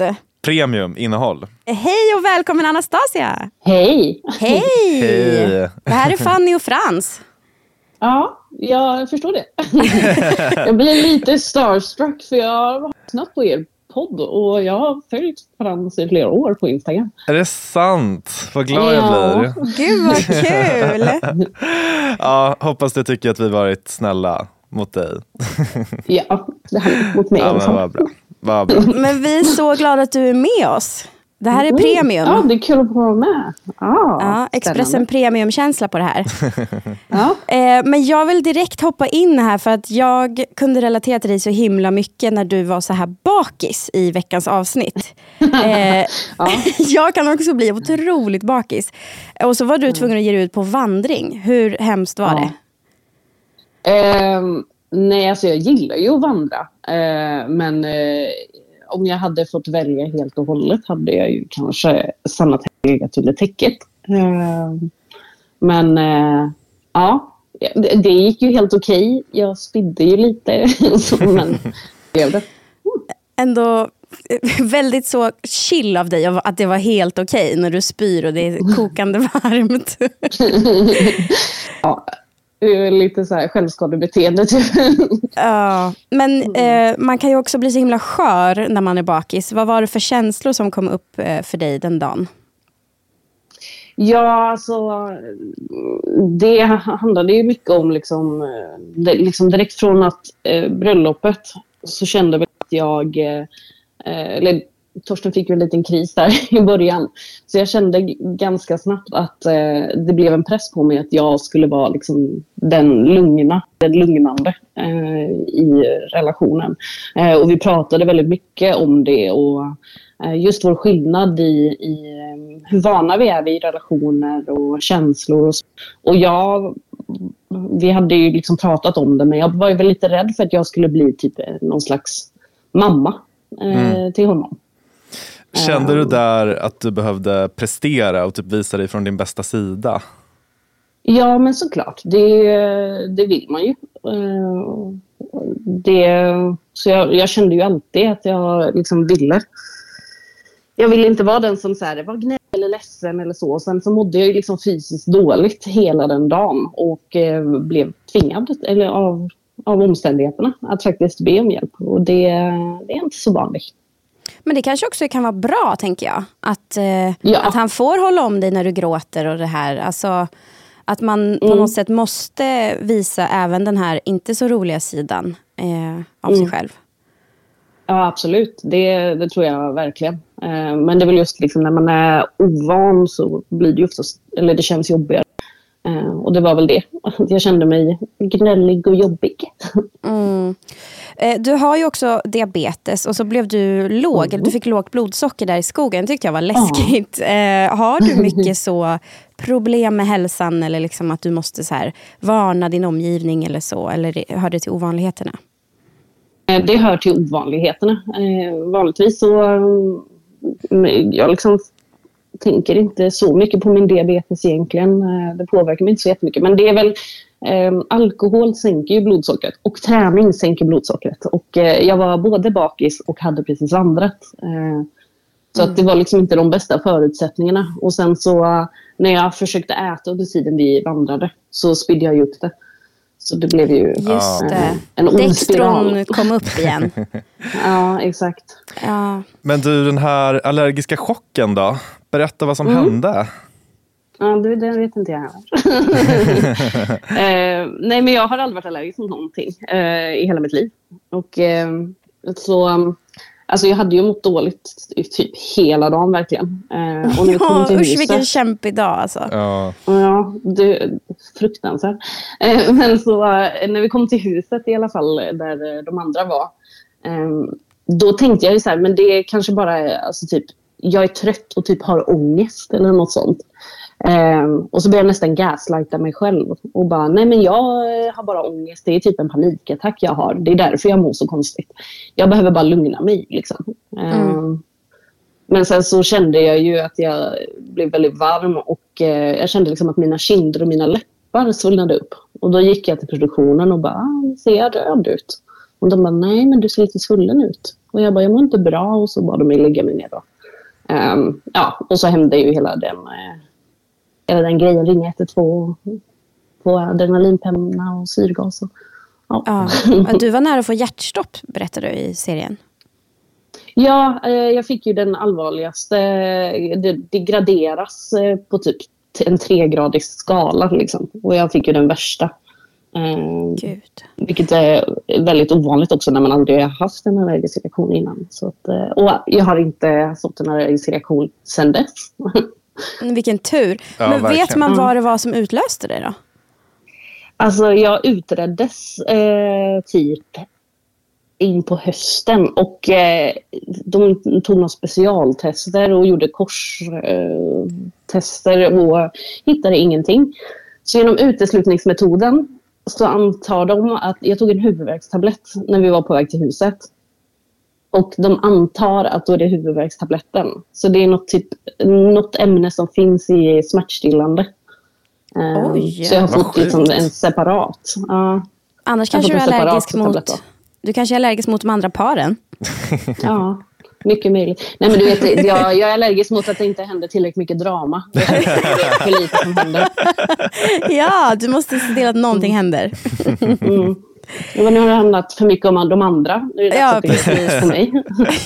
premium innehåll. Hej och välkommen Anastasia. Hej. Hej. Hej. Det här är Fanny och Frans. Ja, jag förstår det. Jag blir lite starstruck för jag har snabbt på er podd och jag har följt Frans i flera år på Instagram. Är det sant? Vad glad jag Ja. blir. Gud vad kul. Ja, hoppas du tycker att vi varit snälla mot dig. Ja, det här mot mig. Ja, men vad bra. Vad bra. Men vi är så glada att du är med oss. Det här är premium. Ja, det är kul att få vara med. Ja, Ja, Expressen spännande. premiumkänsla på det här. Ja. Eh, men jag vill direkt hoppa in här för att jag kunde relatera till dig så himla mycket när du var så här bakis i veckans avsnitt. Eh, Ja. Jag kan också bli otroligt bakis. Och så var du tvungen att ge dig ut på vandring. Hur hemskt var Ja. det? Ehm, nej, alltså jag gillar ju att vandra. Ehm, men eh, om jag hade fått välja helt och hållet hade jag ju kanske stannat legat under täcket. Ehm, men eh, ja, det, det gick ju helt okej. Jag spydde ju lite. så, men det blev det. Ändå väldigt så chill av dig att det var helt okej när du spyr och det är kokande varmt. Ja, lite så här självskadebeteende typ. Ja, men eh, man kan ju också bli så himla skör när man är bakis. Vad var det för känslor som kom upp eh, för dig den dagen? Ja, alltså det handlade ju mycket om liksom, det, liksom direkt från att eh, bröllopet så kände jag att jag eh, eller Torsten fick ju en liten kris där i början. Så jag kände g- ganska snabbt att eh, det blev en press på mig att jag skulle vara liksom den lugna, den lugnande eh, i relationen. Eh, och vi pratade väldigt mycket om det och eh, just vår skillnad i, i eh, hur vana vi är vid relationer och känslor. Och, så. och jag, vi hade ju liksom pratat om det, men jag var ju väl lite rädd för att jag skulle bli typ någon slags mamma eh, Mm. till honom. Kände du där att du behövde prestera och typ visa dig från din bästa sida? Ja, men såklart. Det, det vill man ju. Eh, Det, så jag, jag kände ju alltid att jag liksom ville. Jag ville inte vara den som så här, var gnällig eller ledsen eller så. Sen så mådde jag ju liksom fysiskt dåligt hela den dagen. Och eh, blev tvingad eller av, av omständigheterna att faktiskt be om hjälp. Och det, det är inte så vanligt. Men det kanske också kan vara bra, tänker jag. Att, eh, Ja. att han får hålla om dig när du gråter och det här. Alltså, att man på Mm. något sätt måste visa även den här inte så roliga sidan eh, av Mm. sig själv. Ja, absolut. Det, det tror jag verkligen. Eh, men det är väl just liksom när man är ovan så blir det ju oftast, eller det känns jobbigare. Eh, och det var väl det. Jag kände mig gnällig och jobbig. Mm. Eh, du har ju också diabetes och så blev du låg, Mm. eller du fick lågt blodsocker där i skogen. Det tyckte jag var läskigt. Eh, har du mycket så problem med hälsan eller liksom att du måste så här varna din omgivning eller så? Eller hör det till ovanligheterna? Eh, Det hör till ovanligheterna. Eh, vanligtvis så eh, jag liksom tänker inte så mycket på min diabetes egentligen. Eh, det påverkar mig inte så jättemycket. Men det är väl eh, alkohol sänker ju blodsockret och träning sänker blodsockret. Och eh, jag var både bakis och hade precis vandrat. Eh, så att det var liksom inte de bästa förutsättningarna. Och sen så eh, när jag försökte äta under tiden vi vandrade så spydde jag ju upp det. Så det blev ju Just eh, det. en ond spiral. Dextron kom upp igen. Ja, exakt. Ja. Men du, den här allergiska chocken då? Berätta vad som Mm. hände. Ja, det, det vet inte jag heller. eh, nej, men jag har aldrig varit allergisk mot någonting eh, i hela mitt liv. Och eh, så, um, alltså jag hade ju mått dåligt i typ hela dagen verkligen. Eh, och när vi kom Ja, till usch huset, vilken kämpig dag alltså. Ja. Ja, det fruktansvärt. Eh, men så eh, när vi kom till huset i alla fall där eh, de andra var. Eh, då tänkte jag ju så här, men det kanske bara är alltså typ, jag är trött och typ har ångest eller något sånt. Eh, och så började jag nästan gaslighta mig själv. Och bara, nej men jag har bara ångest. Det är typ en panikattack jag har. Det är därför jag mår så konstigt. Jag behöver bara lugna mig liksom. Eh, Mm. Men sen så kände jag ju att jag blev väldigt varm. Och eh, jag kände liksom att mina kinder och mina läppar svullnade upp. Och då gick jag till produktionen och bara, ah, ser jag röd ut? Och de bara, nej men du ser lite svullen ut. Och jag bara, jag mår inte bra. Och så bad de mig lägga mig ner då. Um, ja, och så hände ju hela den, uh, hela den grejen, ringa ett ett två på adrenalinpenna och syrgas. Och, ja. Ja. Du var nära att få hjärtstopp, berättade du i serien. Ja, uh, jag fick ju den allvarligaste, det, det graderas uh, på typ en tregradig skala liksom. Och jag fick ju den värsta. Gud. Vilket är väldigt ovanligt också när man aldrig har haft en allergisk reaktion innan. Så att, och jag har inte fått en allergisk reaktion sedan dess. Vilken tur. Ja, Men verkligen. vet man vad det var som utlöste det då? Alltså jag utreddes eh, typ in på hösten och eh, de tog några specialtester och gjorde korstester eh, och hittade ingenting. Så genom uteslutningsmetoden så antar de att jag tog en huvudvärkstablett när vi var på väg till huset. Och de antar att då är det huvudvärkstabletten. Så det är något, typ, något ämne som finns i smärtstillande. Oj, så jag har fått vad liksom sjukt. en separat. Uh, Annars kanske du är allergisk mot, du kanske är allergisk mot de andra paren. Ja, mycket möjligt. Nej, men du vet, jag, jag är allergisk mot att det inte händer tillräckligt mycket drama. Det är för lite som händer. Ja, du måste se till att någonting händer. Mm. Men nu har det handlat för mycket om de andra. Det är det Ja, precis för mig.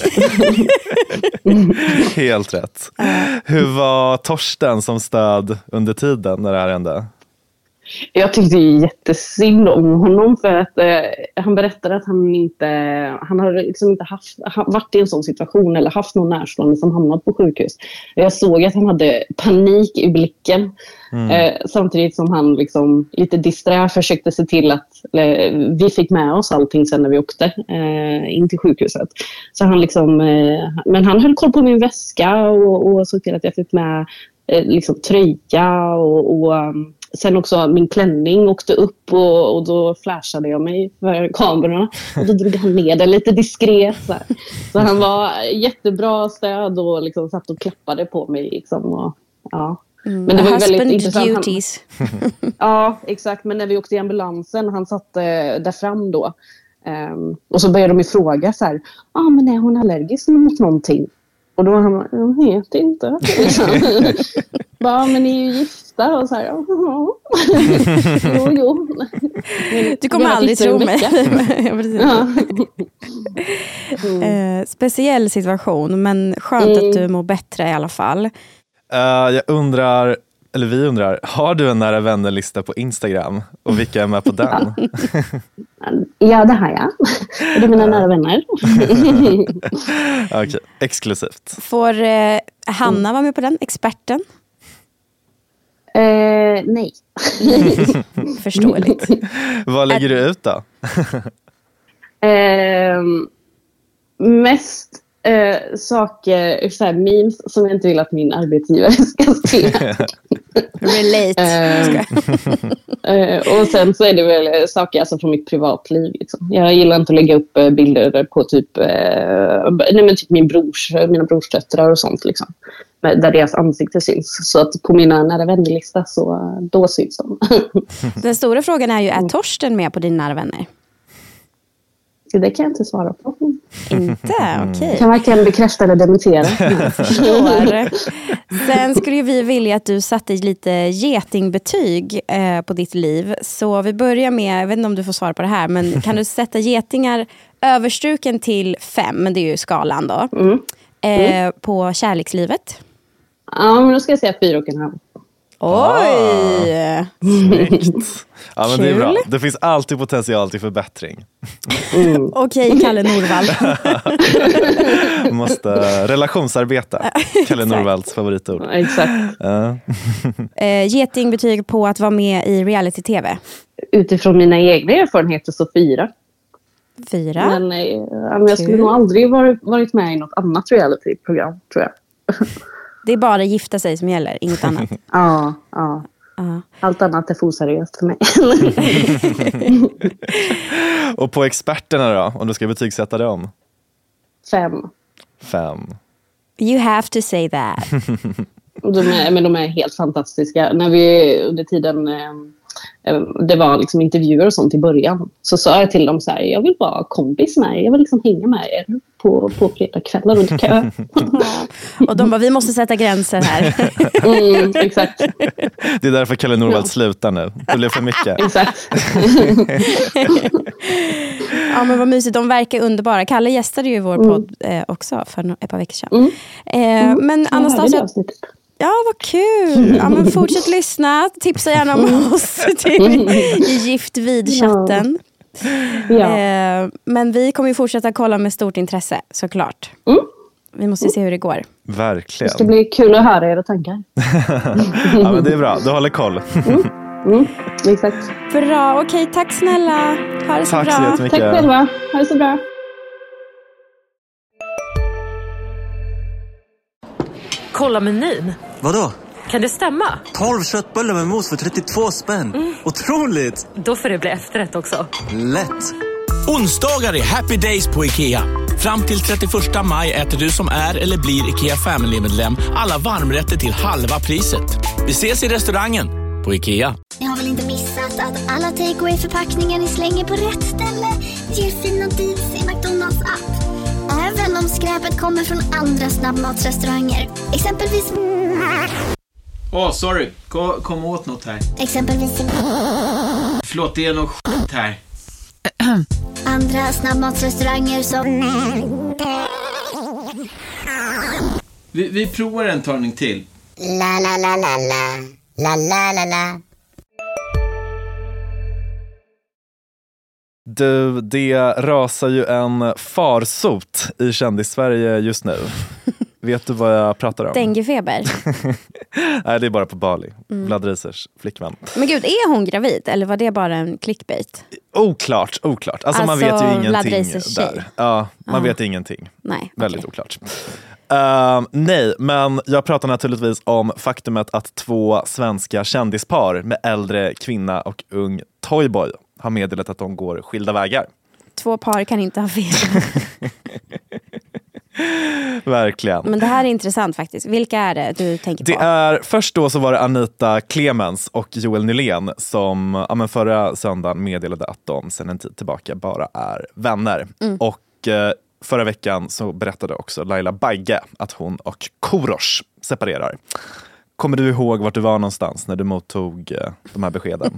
Helt rätt. Hur var Torsten som stöd under tiden när det här hände? Jag tyckte jättesynd om honom för att eh, han berättade att han inte han har liksom inte haft, varit i en sån situation eller haft någon närstående som hamnat på sjukhus. Jag såg att han hade panik i blicken mm. eh, samtidigt som han liksom lite disträ försökte se till att eh, vi fick med oss allting sen när vi åkte eh, in till sjukhuset. Så han liksom, eh, men han höll koll på min väska och, och såg till att jag fick med eh, liksom tröja och, och um, sen också min klänning åkte upp och, och då flashade jag mig för kamerorna. Och då drog han ner det lite diskret. Så, så han var jättebra stöd och liksom satt och klappade på mig. Liksom, och, ja. Mm, men det var ju väldigt husband intressant. duties. Han, ja, exakt. Men när vi åkte i ambulansen, han satt eh, där fram då. Um, och så började de fråga så här, ja ah, men är hon allergisk mot någonting? Och då var han, jag vet inte. Bara, men ni är ju gifta och så här. jo, jo. Men du kommer aldrig tro mig. Ja. mm. eh, speciell situation, men skönt mm. att du mår bättre i alla fall. Uh, jag undrar, eller vi undrar, har du en nära vänner-lista på Instagram? Och vilka är med på den? Ja, det har jag. Det är mina nära vänner. Okej, okay. Exklusivt. Får eh, Hanna vara med på den? Experten? Eh, nej. Förståeligt. Vad lägger du ut då? eh, mest eh, saker, så här, memes som jag inte vill att min arbetsgivare ska se. Relate. Eh, eh, och sen så är det väl saker alltså från mitt privatliv. Liksom. Jag gillar inte att lägga upp bilder på typ, eh, nej, men typ min brors, mina brorsdöttrar och sånt. Liksom. Där deras ansikte syns. Så att på mina nära vännerlista så då syns de. Den stora frågan är ju, är Torsten med på dina nära vänner? Det kan jag inte svara på. Inte? Okej. Okay. Kan varken bekräfta eller dementera. Jag förstår. Sen skulle vi vilja att du satte lite getingbetyg eh, på ditt liv. Så vi börjar med, jag vet inte om du får svara på det här, men kan du sätta getingar överstruken till fem, men det är ju skalan då, mm. eh, Mm. på kärlekslivet? Ja, men då ska jag säga fyra och en halv. Oj! Snyggt. Ja, men det är bra. Det finns alltid potential till förbättring. Mm. Okej, okay, Kalle Norvald. Måste relationsarbeta. Kalle Norvalds favoritord. Ja, exakt. Ja. eh, getingbetyg på att vara med i reality-tv? Utifrån mina egna erfarenheter så fyra. Fyra? Men, eh, men jag skulle nog aldrig varit, varit med i något annat reality-program, tror jag. Det är bara gifta sig som gäller, inget annat. Ja, ja. Uh. Allt annat är för oseriöst för mig. Och på experterna då, om du ska betygsätta dem? Fem. Fem. You have to say that. De är, men de är helt fantastiska. När vi under tiden eh, det var liksom intervjuer och sånt i början. Så sa jag till dem så här, jag vill vara kompis med er. Jag vill liksom hänga med er på, på fredagskvällar och dricka öl. Och de bara, vi måste sätta gränser här. Mm, exakt. Det är därför Kalle Norvald slutar nu. Det blev för mycket. Exakt. Ja, men vad mysigt. De verkar underbara. Kalle gästade ju vår podd eh, också för ett par veckor sedan. Mm. Eh, Mm. Men Anastasia... Ja, vad kul! Ja, men fortsätt lyssna. Tipsa gärna om oss till i Gift vid-chatten. Ja. Eh, men vi kommer ju fortsätta kolla med stort intresse, såklart. Mm. Vi måste se hur det går. Verkligen. Det ska bli kul att höra era tankar. Ja, men det är bra. Du håller koll. Mm. Mm. Exakt. Bra, okej. Tack snälla. Ha det så Tack bra. så jättemycket. Tack själva. Ha det så bra. Kolla menyn. Vadå? Kan det stämma? tolv köttbullar med mos för trettiotvå spänn. Mm. Otroligt! Då får det bli efterrätt också. Lätt! Onsdagar är happy days på IKEA. Fram till trettioförsta maj äter du som är eller blir IKEA Family-medlem alla varmrätter till halva priset. Vi ses i restaurangen på IKEA. Ni har väl inte missat att alla takeaway förpackningar ni slänger på rätt ställe ger fina deals i McDonalds app. Även om skräpet kommer från andra snabbmatsrestauranger. Exempelvis... Åh, oh, sorry. Kom, kom åt något här. Exempelvis... Förlåt, det är något skit här. Andra snabbmatsrestauranger som... Vi, vi provar en talning till. La la la la la. La la la la. Du, det rasar ju en farsot i kändis-Sverige just nu. Vet du vad jag pratar om? Denguefeber. Nej, det är bara på Bali. Mm. Vlad Reisers flickvän. Men gud, är hon gravid? Eller var det bara en clickbait? Oklart, oklart. Alltså, alltså man vet ju ingenting där. Ja, man ja. vet ingenting. Nej, Väldigt okay. oklart. Uh, nej, men jag pratar naturligtvis om faktumet att två svenska kändispar med äldre kvinna och ung toyboy har meddelat att de går skilda vägar. Två par kan inte ha fel. Verkligen. Men det här är intressant faktiskt. Vilka är det du tänker det på? Är, först då så var det Anita Clemens och Joel Nylén som ja, men förra söndagen meddelade att de sedan en tid tillbaka bara är vänner. Mm. Och eh, förra veckan så berättade också Laila Bagge att hon och Korosh separerar. Kommer du ihåg vart du var någonstans när du mottog eh, de här beskeden?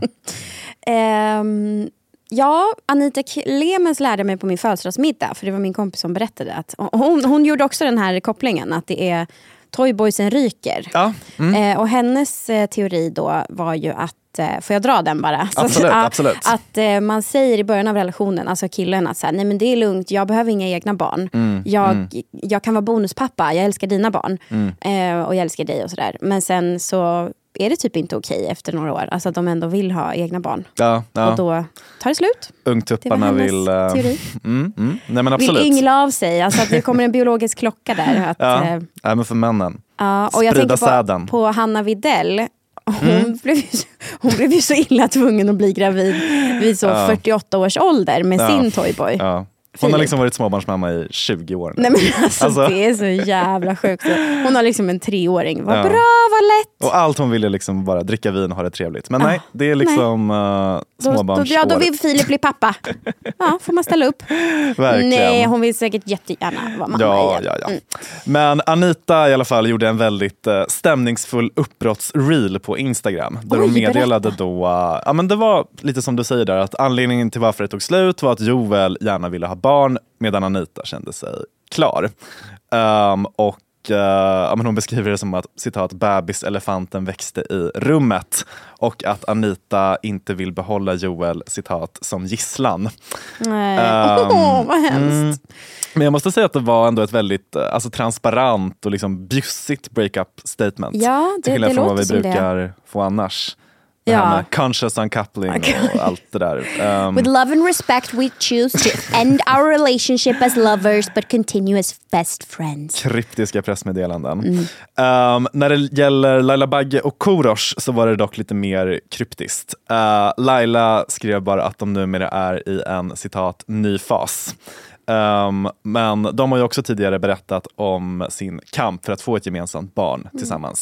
um... Ja, Anita Clemens lärde mig på min födelsedagsmiddag, för det var min kompis som berättade att hon, hon gjorde också den här kopplingen att det är toyboysen ryker. Ja. Mm. Eh, och hennes eh, teori då var ju att, eh, får jag dra den bara? Absolut, så, att, absolut. Att eh, man säger i början av relationen, alltså killen, att så här, nej men det är lugnt, jag behöver inga egna barn. Mm. Jag, Mm. jag kan vara bonuspappa, jag älskar dina barn. Mm. Eh, och jag älskar dig och sådär. Men sen så är det typ inte okej efter några år. Alltså att de ändå vill ha egna barn. Ja, ja. Och då tar det slut. Ungtupparna vill... Uh, teori. Mm, mm. Nej, men absolut. Vill yngla av sig. Alltså att det kommer en biologisk klocka där. Att, ja, eh, ja, men för männen. Ja, och jag Sprida tänker säden. på, på Hanna Widell. Hon, Mm. blev ju, hon blev ju så illa tvungen att bli gravid vid så Ja. fyrtioåtta års ålder med Ja. sin toyboy. Ja. Hon har liksom varit småbarnsmamma i tjugo år nu. Nej, men alltså, Alltså. det är så jävla sjukt. Hon har liksom en treåring. Vad Ja. bra, vad lätt. Och allt hon vill är liksom bara dricka vin och ha det trevligt. Men nej, det är liksom uh, Då, småbarnsåret. då, ja, då vill Filip bli pappa. Ja, får man ställa upp. Verkligen. Nej, hon vill säkert jättegärna vara mamma Ja, igen. ja, ja. Mm. Men Anita i alla fall gjorde en väldigt uh, stämningsfull uppbrottsreel på Instagram. Där Oj, hon meddelade berätta. då, uh, ja men det var lite som du säger där, att anledningen till varför det tog slut var att Joel gärna ville ha barn medan Anita kände sig klar. Um, och uh, ja, men hon beskriver det som att, citat, bebiselefanten växte i rummet. Och att Anita inte vill behålla Joel, citat, som gisslan. Nej, Um, Åh, vad hemskt. Mm. Men jag måste säga att det var ändå ett väldigt uh, alltså, transparent och liksom bjussigt breakup statement. Ja, det- Till skillnad det från vad låter vi som det. brukar få annars. Det Ja. här med conscious uncoupling och allt det där. Um, With love and respect we choose to end our relationship as lovers but continue as best friends. kryptiska pressmeddelanden. Mm. Um, när det gäller Laila Bagge och Korosh så var det dock lite mer kryptiskt. Uh, Laila skrev bara att de numera är i en, citat, ny fas. Um, men de har ju också tidigare berättat om sin kamp för att få ett gemensamt barn tillsammans.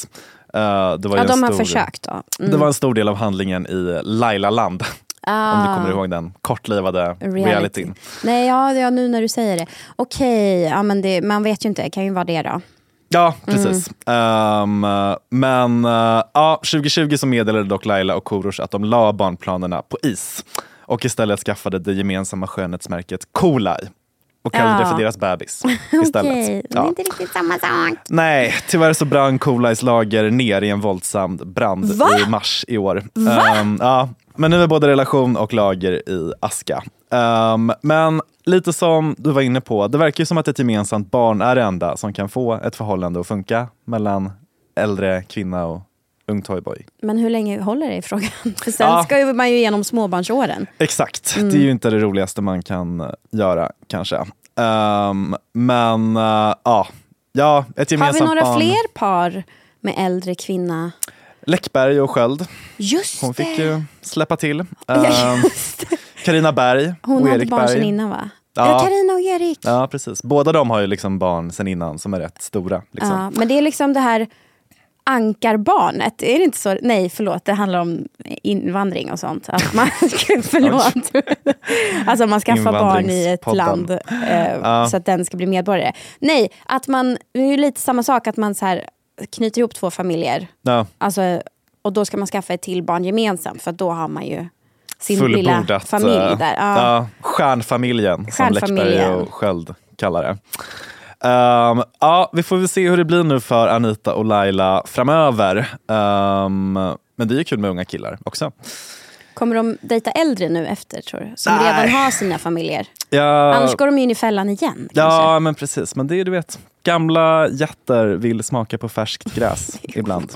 Uh, det var ja, ju de en har stor, försökt då. Mm. Det var en stor del av handlingen i Lailaland. Ah. Om du kommer ihåg den kortlivade Reality. realityn. Nej, ja, ja, nu när du säger det. Okej, ja, men det, man vet ju inte. Det kan ju vara det då. Ja, precis. Mm. Um, men uh, ja, tjugo tjugo så meddelade dock Laila och Korosh att de la barnplanerna på is. Och istället skaffade det gemensamma skönhetsmärket Kolaj. Och kallade ja. det för deras bebis istället. Okej, ja. men inte riktigt samma sak. Nej, tyvärr så brann Kolajs lager ner i en våldsam brand Va? i mars i år. Va? Um, ja, men nu är både relation och lager i aska. Um, men lite som du var inne på, det verkar ju som att ett gemensamt barn är det enda som kan få ett förhållande att funka mellan äldre kvinna och ung toyboy. Men hur länge håller det i frågan? För sen Ja. ska ju man ju igenom småbarnsåren. Exakt, Mm. det är ju inte det roligaste man kan göra kanske. Um, men uh, ja, ja, ett Har gemensamt vi några barn. fler par med äldre kvinna? Läckberg och Sköld. Just Hon fick det. ju släppa till. Ja, Um, Carina Berg Hon och hade Erik barn Berg. sen innan, va? Ja. Ja, Carina och Erik. Ja, precis. Båda de har ju liksom barn sen innan som är rätt stora. Liksom. Ja, men det är liksom det här ankarbarnet. Är det inte så? Nej, förlåt. Det handlar om invandring och sånt. Att man, förlåt. Alltså man skaffar barn i ett land eh, Ja. så att den ska bli medborgare. Nej, att man, det är ju lite samma sak att man så här knyter ihop två familjer. Ja. Alltså, och då ska man skaffa ett till barn gemensamt, för då har man ju sin lilla Fullbordat, familj eh, där. Ja. Ja, stjärnfamiljen, som Stjärnfamiljen. Läckberg och Sköld kallar det. Um, ja, vi får väl se hur det blir nu för Anita och Laila framöver. Um, men det är ju kul med unga killar också. Kommer de dejta äldre nu efter, tror du? Som Nej. redan har sina familjer. Ja, Annars går de in i fällan igen. ja, men precis. Men det är, du vet, gamla jätter vill smaka på färskt gräs ibland.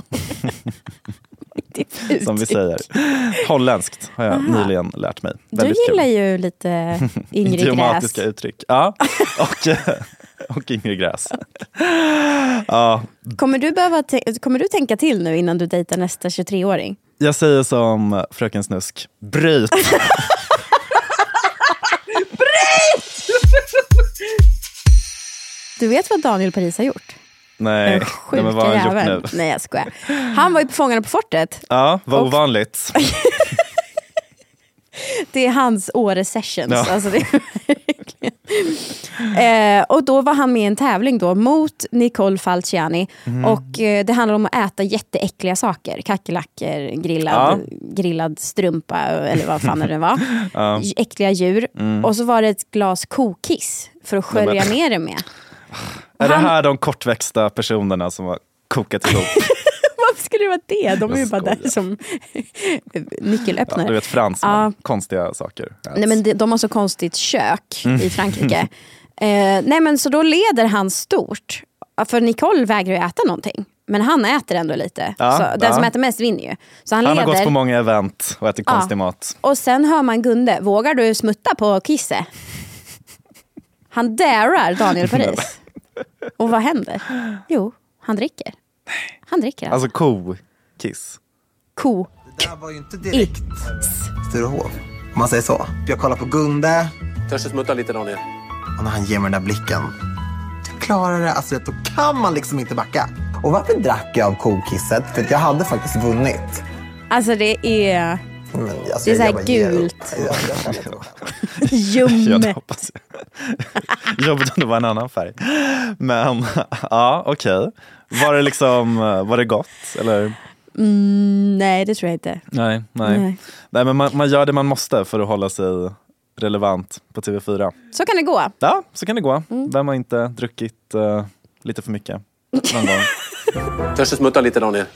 Som vi säger. Holländskt har jag Aha. nyligen lärt mig. Du Väldigt gillar kul. ju lite yngre Idiomatiska gräs. uttryck. Ja, och, och yngre gräs. Ja, Kommer du, behöva te- kommer du tänka till nu innan du dejtar nästa tjugotre-åring? jag säger som Fröken Snusk. Bryt! Du vet vad Daniel Paris har gjort? Nej, Den nej sjuka men vad har han gjort jäveln. nu? Nej, jag skojar. Han var ju på Fångarna på fortet. Ja, vad Och- ovanligt. Det är hans Åre Sessions. Ja. Alltså det är verkligen. eh, och då var han med i en tävling då mot Nicole Falciani. Mhm. Och eh, det handlar om att äta jätteäckliga saker. Kackerlackor, grillad, grillad strumpa eller vad fan det var. Ja. Äckliga djur. Mm. Och så var det ett glas kokiss för att skölja Nej, men- ner det med. Är det han- här de kortväxta personerna som har kokat ihop? Varför skulle det vara det? De är ju Jag bara där skojar. som Ja, nyckelöppnare. du vet, fransmän. Ja. Konstiga saker. Nej, men de, de har så konstigt kök Mm. i Frankrike. eh, nej men så då leder han stort. För Nicole vägrar ju äta någonting. Men han äter ändå lite. Ja, så den ja. som äter mest vinner ju. Så han, Han har leder. gått på många event och ätit Ja. konstig mat. Och sen hör man Gunde, vågar du smutta på Kisse? Han darar Daniel Paris. Och vad händer? Jo, han dricker. Han dricker alltså. Alltså ko-kiss. Ko. Det där var ju inte direkt Sturehof, om man säger så. Jag kollar på Gunde. Törs du smutta lite, Daniel? Och när han ger mig den där blicken. Du klarar det, alltså då kan man liksom inte backa. Och varför drack jag av kokisset? För att jag hade faktiskt vunnit. Alltså det är... Men, alltså, Det är så här jag bara ger upp. gult. Jag, jag känner så. Ja, det Ljummet. hoppas jag. Jobbigt om det var en annan färg. Men ja, okej. Var det liksom, var det gott? Eller? Mm, nej, det tror jag inte. Nej, nej. Nej. nej men man, man gör det man måste för att hålla sig relevant på T V fyra. Så kan det gå. Ja, så kan det gå. Mm. Vem har inte druckit uh, lite för mycket någon gång? Törs du smutta lite, Daniel?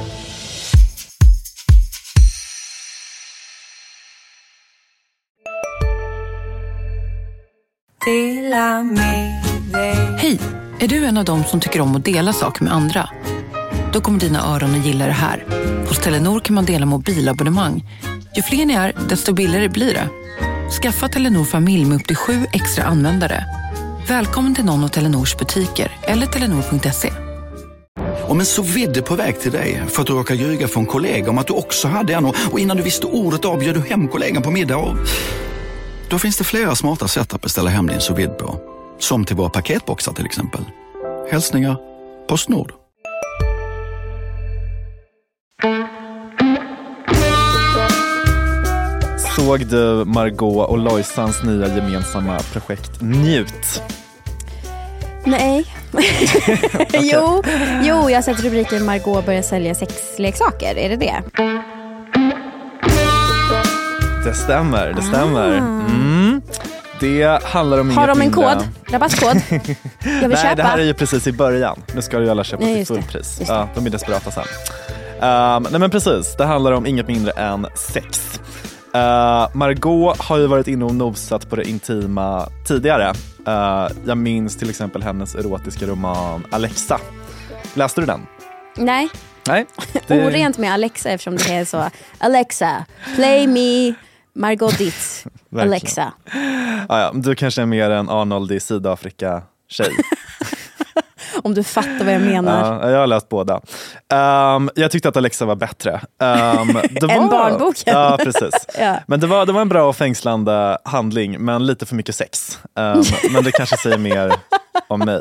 Hej! Är du en av dem som tycker om att dela saker med andra? Då kommer dina öron att gilla det här. Hos Telenor kan man dela mobilabonnemang. Ju fler ni är, desto billigare blir det. Skaffa Telenor familj med upp till sju extra användare. Välkommen till någon av Telenors butiker eller telenor punkt se. Om en så vidde på väg till dig för att du råkar ljuga från kollega om att du också hade en och innan du visste ordet av bjöd du hem kollegan på middag och... Då finns det flera smarta sätt att beställa hem din sous vide på. Som till våra paketboxar till exempel. Hälsningar Postnord. Såg du Margot och Lojsans nya gemensamma projekt Njut? Nej. jo, jo, jag har sett rubriken Margot börjar sälja sexleksaker. Är det det? Det stämmer, det stämmer. Mm. Det handlar om Har de en mindre... kod? Rabattkod? Jag vill Nej, köpa. det här är ju precis i början. Nu ska ju alla köpa Nej, till just det. fullpris. Just det. Ja, de är desperata sen. Um, nej men precis, det handlar om inget mindre än sex. Uh, Margot har ju varit inne och nosat på det intima tidigare. Uh, jag minns till exempel hennes erotiska roman Alexa. Läste du den? Nej. Nej. Det... Orent med Alexa eftersom det är så. Alexa, play me Margot Dietz. Alexa. Ah, ja, du kanske är mer en Arnold i Sydafrika-tjej. Om du fattar vad jag menar. Ja, jag har läst båda. Um, jag tyckte att Alexa var bättre. Um, det var... En barnboken. Ja, precis. Ja. Men det var, det var en bra och fängslande handling, men lite för mycket sex. Um, men det kanske säger mer om mig.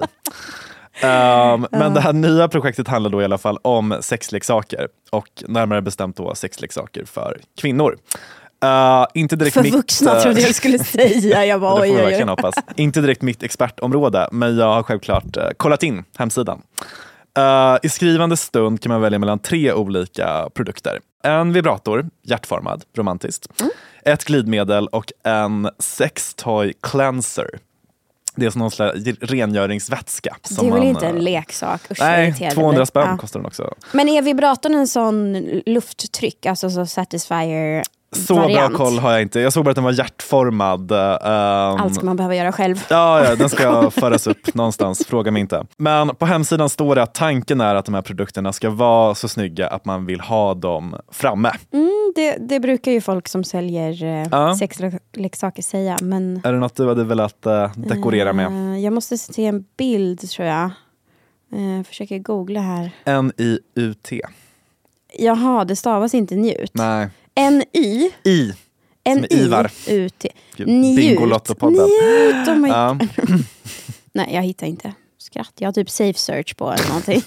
Um, men det här nya projektet handlar då i alla fall om sexleksaker. Och närmare bestämt då sexleksaker för kvinnor. Uh, inte direkt för mitt, vuxna uh, trodde jag skulle säga. Jag bara, oj, oj, oj. hoppas. Inte direkt mitt expertområde, men jag har självklart uh, kollat in hemsidan. Uh, I skrivande stund kan man välja mellan tre olika produkter. En vibrator, hjärtformad, romantiskt. Mm. Ett glidmedel och en sextoy cleanser. Det är som någon slags rengöringsvätska. Det som är väl man, inte en leksak? Usch, nej, tvåhundra spänn ja. kostar den också. Men är vibratorn en sån lufttryck, alltså så Satisfyer Så variant? bra koll har jag inte. Jag såg bara att den var hjärtformad. Um, Allt ska man behöva göra själv. Ja, ja, den ska föras upp någonstans. Fråga mig inte. Men på hemsidan står det att tanken är att de här produkterna ska vara så snygga att man vill ha dem framme. Mm, det, det brukar ju folk som säljer eh, ja. sexleksaker säga. Men, är det något du hade velat eh, dekorera med? Eh, jag måste se en bild, tror jag. Eh, försöker googla här. N I U T. Jaha, det stavas inte njut. Nej. N Y I. N I U T. Bingolottopodden. Njut. Oh my ja. Nej, jag hittar inte. Skratt. Jag har typ safe search på eller någonting.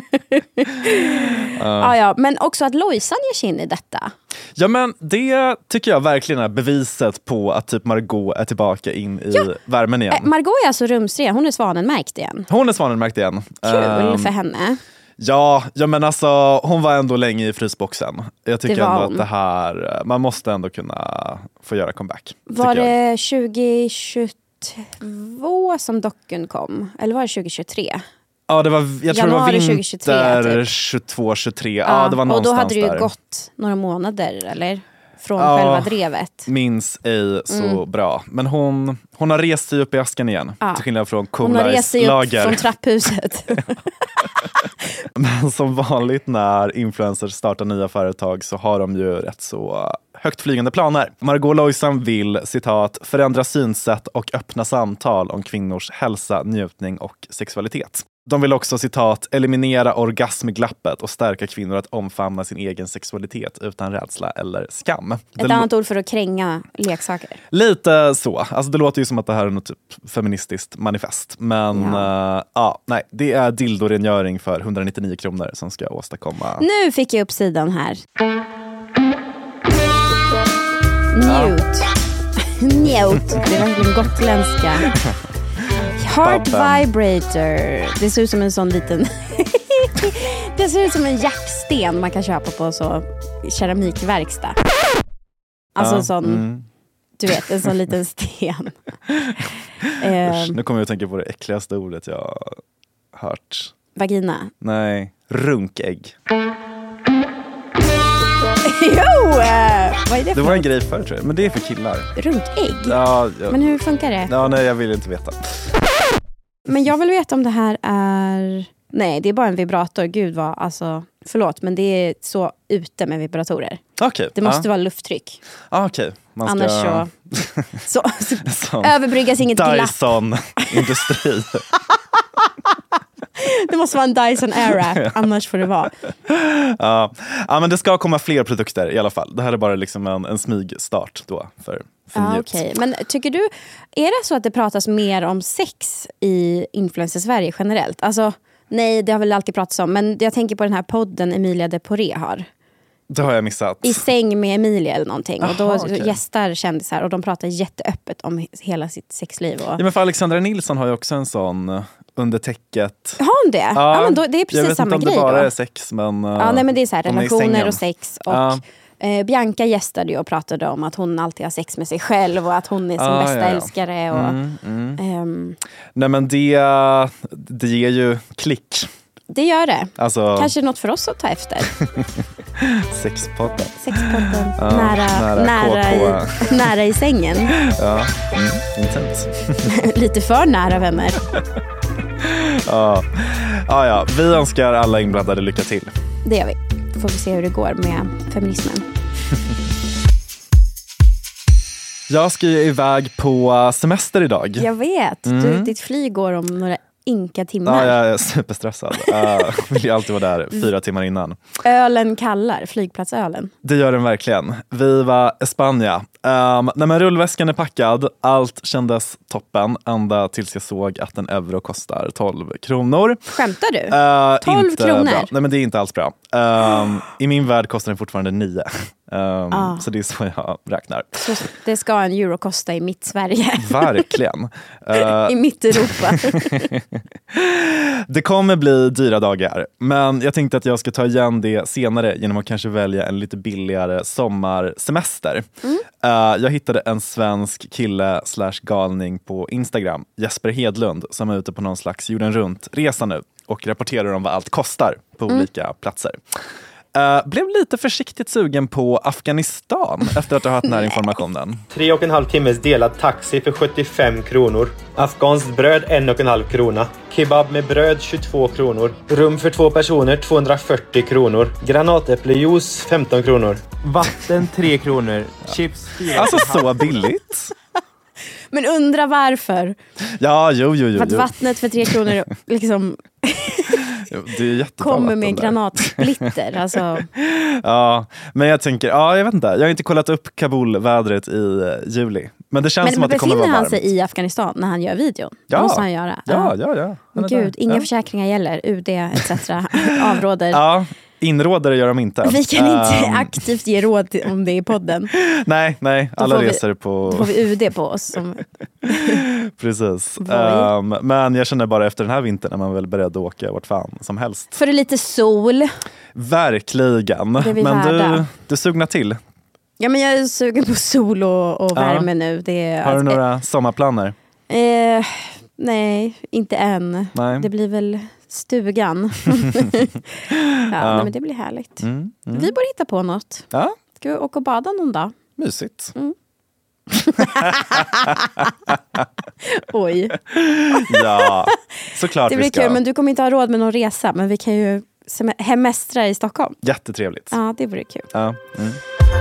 uh. ah, ja, men också att Lojsan ger sig in i detta. Ja, men det tycker jag verkligen är beviset på att typ Margot är tillbaka in i ja. värmen igen. Äh, Margot är alltså rumsren. Hon är svanenmärkt igen. Hon är svanenmärkt igen. Kul um, för henne. Ja, ja, men alltså hon var ändå länge i frysboxen. Jag tycker det ändå hon. att det här, man måste ändå kunna få göra comeback. Var det tjugo tjugotvå som docken kom? Eller var det tjugo tjugotre? Ja, det var, jag tror Januari det var vinter tjugo tjugotre, typ. tjugotvå tjugotre. Ja, ja, det var någonstans där. Och då hade det ju där. gått några månader, eller? Från ja, själva drevet. Minns ej så mm. bra. Men hon, hon har rest sig upp i askan igen. Ja. Till skillnad från Cool Hon har rest sig upp lager. från trapphuset. Men som vanligt när influencers startar nya företag så har de ju rätt så högt flygande planer. Margot Lojsan vill, citat, förändra synsätt och öppna samtal om kvinnors hälsa, njutning och sexualitet. De vill också, citat, eliminera orgasmglappet och stärka kvinnor att omfamna sin egen sexualitet utan rädsla eller skam. Ett det annat ord för att kränga leksaker. Lite så. Alltså det låter ju som att det här är något typ feministiskt manifest. Men ja, uh, ja nej, det är dildorengöring för etthundranittionio kronor som ska åstadkomma. Nu fick jag upp sidan här. Njut. Njut. Det är verkligen gotländska. Heart vibrator. Det ser ut som en sån liten det ser ut som en jacksten man kan köpa på så keramikverkstad. Alltså ja, en sån mm. du vet, en sån liten sten. Usch, nu kommer jag att tänka på det äckligaste ordet jag har hört. Vagina. Nej, runkägg. Jo, vad är det för Det var en grej förr, tror jag. Men det är för killar. Runkägg? Ja, ja. Men hur funkar det? Ja, nej, jag vill inte veta. Men jag vill veta om det här är... Nej, det är bara en vibrator. Gud vad, alltså... Förlåt, men det är så ute med vibratorer. Okay, det måste ja. vara lufttryck. Ah, okej. Okay. Annars så... så, så överbryggas inget glapp. Dyson-industri. Det måste vara en Dyson Airwrap, annars får det vara. Ja. Ja, men det ska komma fler produkter i alla fall. Det här är bara liksom en, en smygstart då för, för ja, njut. Okay. Men tycker du, är det så att det pratas mer om sex i influencer-Sverige generellt? Alltså, nej, det har väl alltid pratats om. Men jag tänker på den här podden Emilia de Poré har. Det har jag missat. I säng med Emilia eller någonting. Aha, och då okay. gästar kändisar och de pratar jätteöppet om hela sitt sexliv. Och... Ja, men för Alexandra Nilsson har ju också en sån under täcket. Har hon det? Ja, ja men då, det är precis samma grej. Jag vet inte om det bara då. är sex, men... Ja, nej, men det är så här, relationer och sex. Och ja. eh, Bianca gästade ju och pratade om att hon alltid har sex med sig själv och att hon är sin ah, bästa ja, ja. älskare. Och, mm, mm. Ehm, nej, men det, det ger ju klick. Det gör det. Alltså... Kanske något för oss att ta efter. Sexpodden. Sexpodden. Ja, nära, nära, nära, i, nära i sängen. Ja, mm, intens. Lite för nära vänner. ja. Ja, ja, vi önskar alla inblandade lycka till. Det gör vi. Då får vi se hur det går med feminismen. Jag ska ju iväg på semester idag. Jag vet. Mm. Du, ditt flyg går om några inka timmar. Ja, jag är superstressad. Jag uh, vill ju alltid vara där fyra timmar innan. Ölen kallar, flygplatsölen. Det gör den verkligen. Viva España. Um, nej, men rullväskan är packad. Allt kändes toppen. Ända tills jag såg att en euro kostar tolv kronor. Skämtar du? Uh, tolv inte kronor? Bra. Nej, men det är inte alls bra. Um, I min värld kostar den fortfarande nio. Um, ah. Så det är så jag räknar. Så det ska en euro kosta i mitt Sverige. Verkligen. Uh, I mitt Europa. Det kommer bli dyra dagar, men jag tänkte att jag ska ta igen det senare genom att kanske välja en lite billigare sommarsemester. Mm. Uh, jag hittade en svensk kille slash galning på Instagram, Jesper Hedlund, som är ute på någon slags jorden runt resa nu och rapporterar om vad allt kostar på mm. olika platser. Uh, blev lite försiktigt sugen på Afghanistan efter att ha hört den här informationen. Tre och en halv timmes delad taxi för sjuttiofem kronor. Afghanskt bröd en och en halv krona. Kebab med bröd tjugotvå kronor. Rum för två personer tvåhundrafyrtio kronor. Granatäpplejuice femton kronor. Vatten tre kronor. Chips fyra. Alltså så billigt. Men undra varför. Ja, jo, jo, jo. För att vattnet för tre kronor liksom... Jo, det är jättebra kommer med granatsplitter. Alltså. Ja, men jag tänker, ja, jag vet inte. Jag har inte kollat upp Kabul-vädret i juli. Men det känns men, som men att det kommer vara varmt. befinner han sig i Afghanistan när han gör videon? Ja. Det måste han göra. Ja, ja, ja. Men gud, där. inga ja. försäkringar gäller. U D et cetera avråder. Ja, inrådare gör de inte. Vi kan inte um. aktivt ge råd om det i podden. Nej, nej. Alla reser på... Då får vi U D på oss. Som... Precis. Um, men jag känner bara efter den här vintern är man väl beredd att åka vart fan som helst. För lite sol. Verkligen. Men du, du sugnar till. Ja, men jag är sugen på sol och, och värme ja. nu. Det är, har du några eh, sommarplaner? Eh, nej, inte än. Nej. Det blir väl stugan. ja, ja. Nej, men det blir härligt. Mm, mm. Vi borde hitta på något. Ja. Ska vi åka och bada någon dag? Mysigt. Mm. Oj. Ja, såklart det blir vi ska. Kul, men du kommer inte ha råd med någon resa. Men vi kan ju hemestra i Stockholm. Jättetrevligt. Ja, det vore kul. Ja. Mm.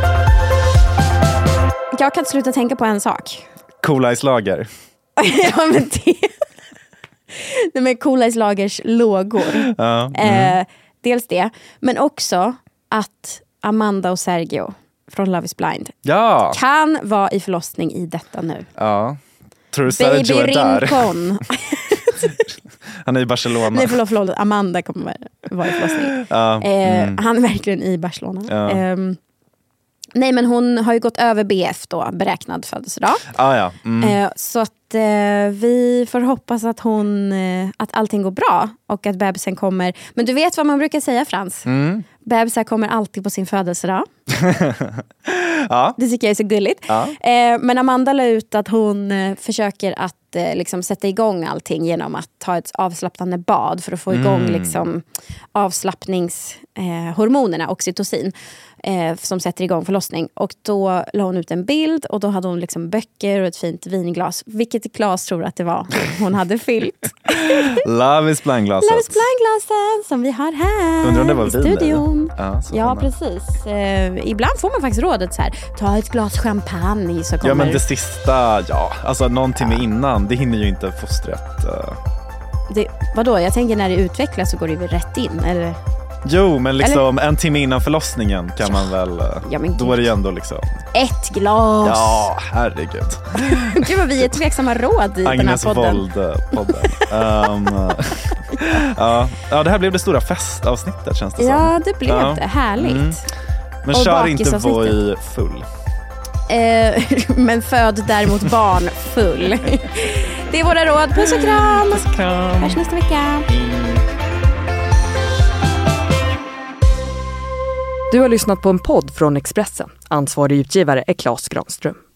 Jag kan inte sluta tänka på en sak. Coola Islager. Ja, men det... Nej, men Coola Islagers lågor. Ja. Mm. Eh, dels det. Men också att Amanda och Sergio från Love is blind ja. kan vara i förlossning i detta nu. Ja. Tror du Sergio Baby är där? Rincon. Han är i Barcelona. Nej, förlåt, förlåt. Amanda kommer vara i förlossning. Ja. Eh, mm. Han är verkligen i Barcelona. Ja. Eh, nej, men hon har ju gått över B F då, beräknad födelsedag. Ah, ja. Mm. Eh, så att eh, vi får hoppas att hon eh, att allting går bra och att bebisen kommer. Men du vet vad man brukar säga, Frans? Mm. Bebisar kommer alltid på sin födelsedag. Ja. Det tycker jag är så gulligt. Ja. Eh, men Amanda la ut att hon eh, försöker att eh, liksom sätta igång allting genom att ta ett avslappnande bad för att få igång Mm. liksom, avslappningshormonerna, eh, oxytocin, eh, som sätter igång förlossning. Och då la hon ut en bild och då hade hon liksom böcker och ett fint vinglas. Vilket glas tror att det var hon hade fyllt? Love is blind-glaset. Love is blind-glasen som vi har här. Undrar om det var i vin studion. Ja, ja precis. Eh, ibland får man faktiskt rådet så här: ta ett glas champagne så kommer... Ja, men det sista, ja, alltså någon timme ja. innan, det hinner ju inte fostret. Uh... Det, vadå? Jag tänker när det utvecklas så går det ju rätt in, eller? Jo, men liksom eller? En timme innan förlossningen kan ja. man väl, ja, men då är det ju ändå liksom... Ett glas! Ja, herregud. Gud vad vi är tveksamma råd i Agnes den här podden. Wold-podden. um, ja. ja, det här blev det stora festavsnittet, känns det som. Ja, det blev ja. det. Härligt. Mm. Men och kör inte bakisavsnittet. Voi full. Eh, men föd däremot barn full. Det är våra råd. Puss och kram. Puss och kram. Hörs nästa vecka. Du har lyssnat på en podd från Expressen. Ansvarig utgivare är Claes Granström.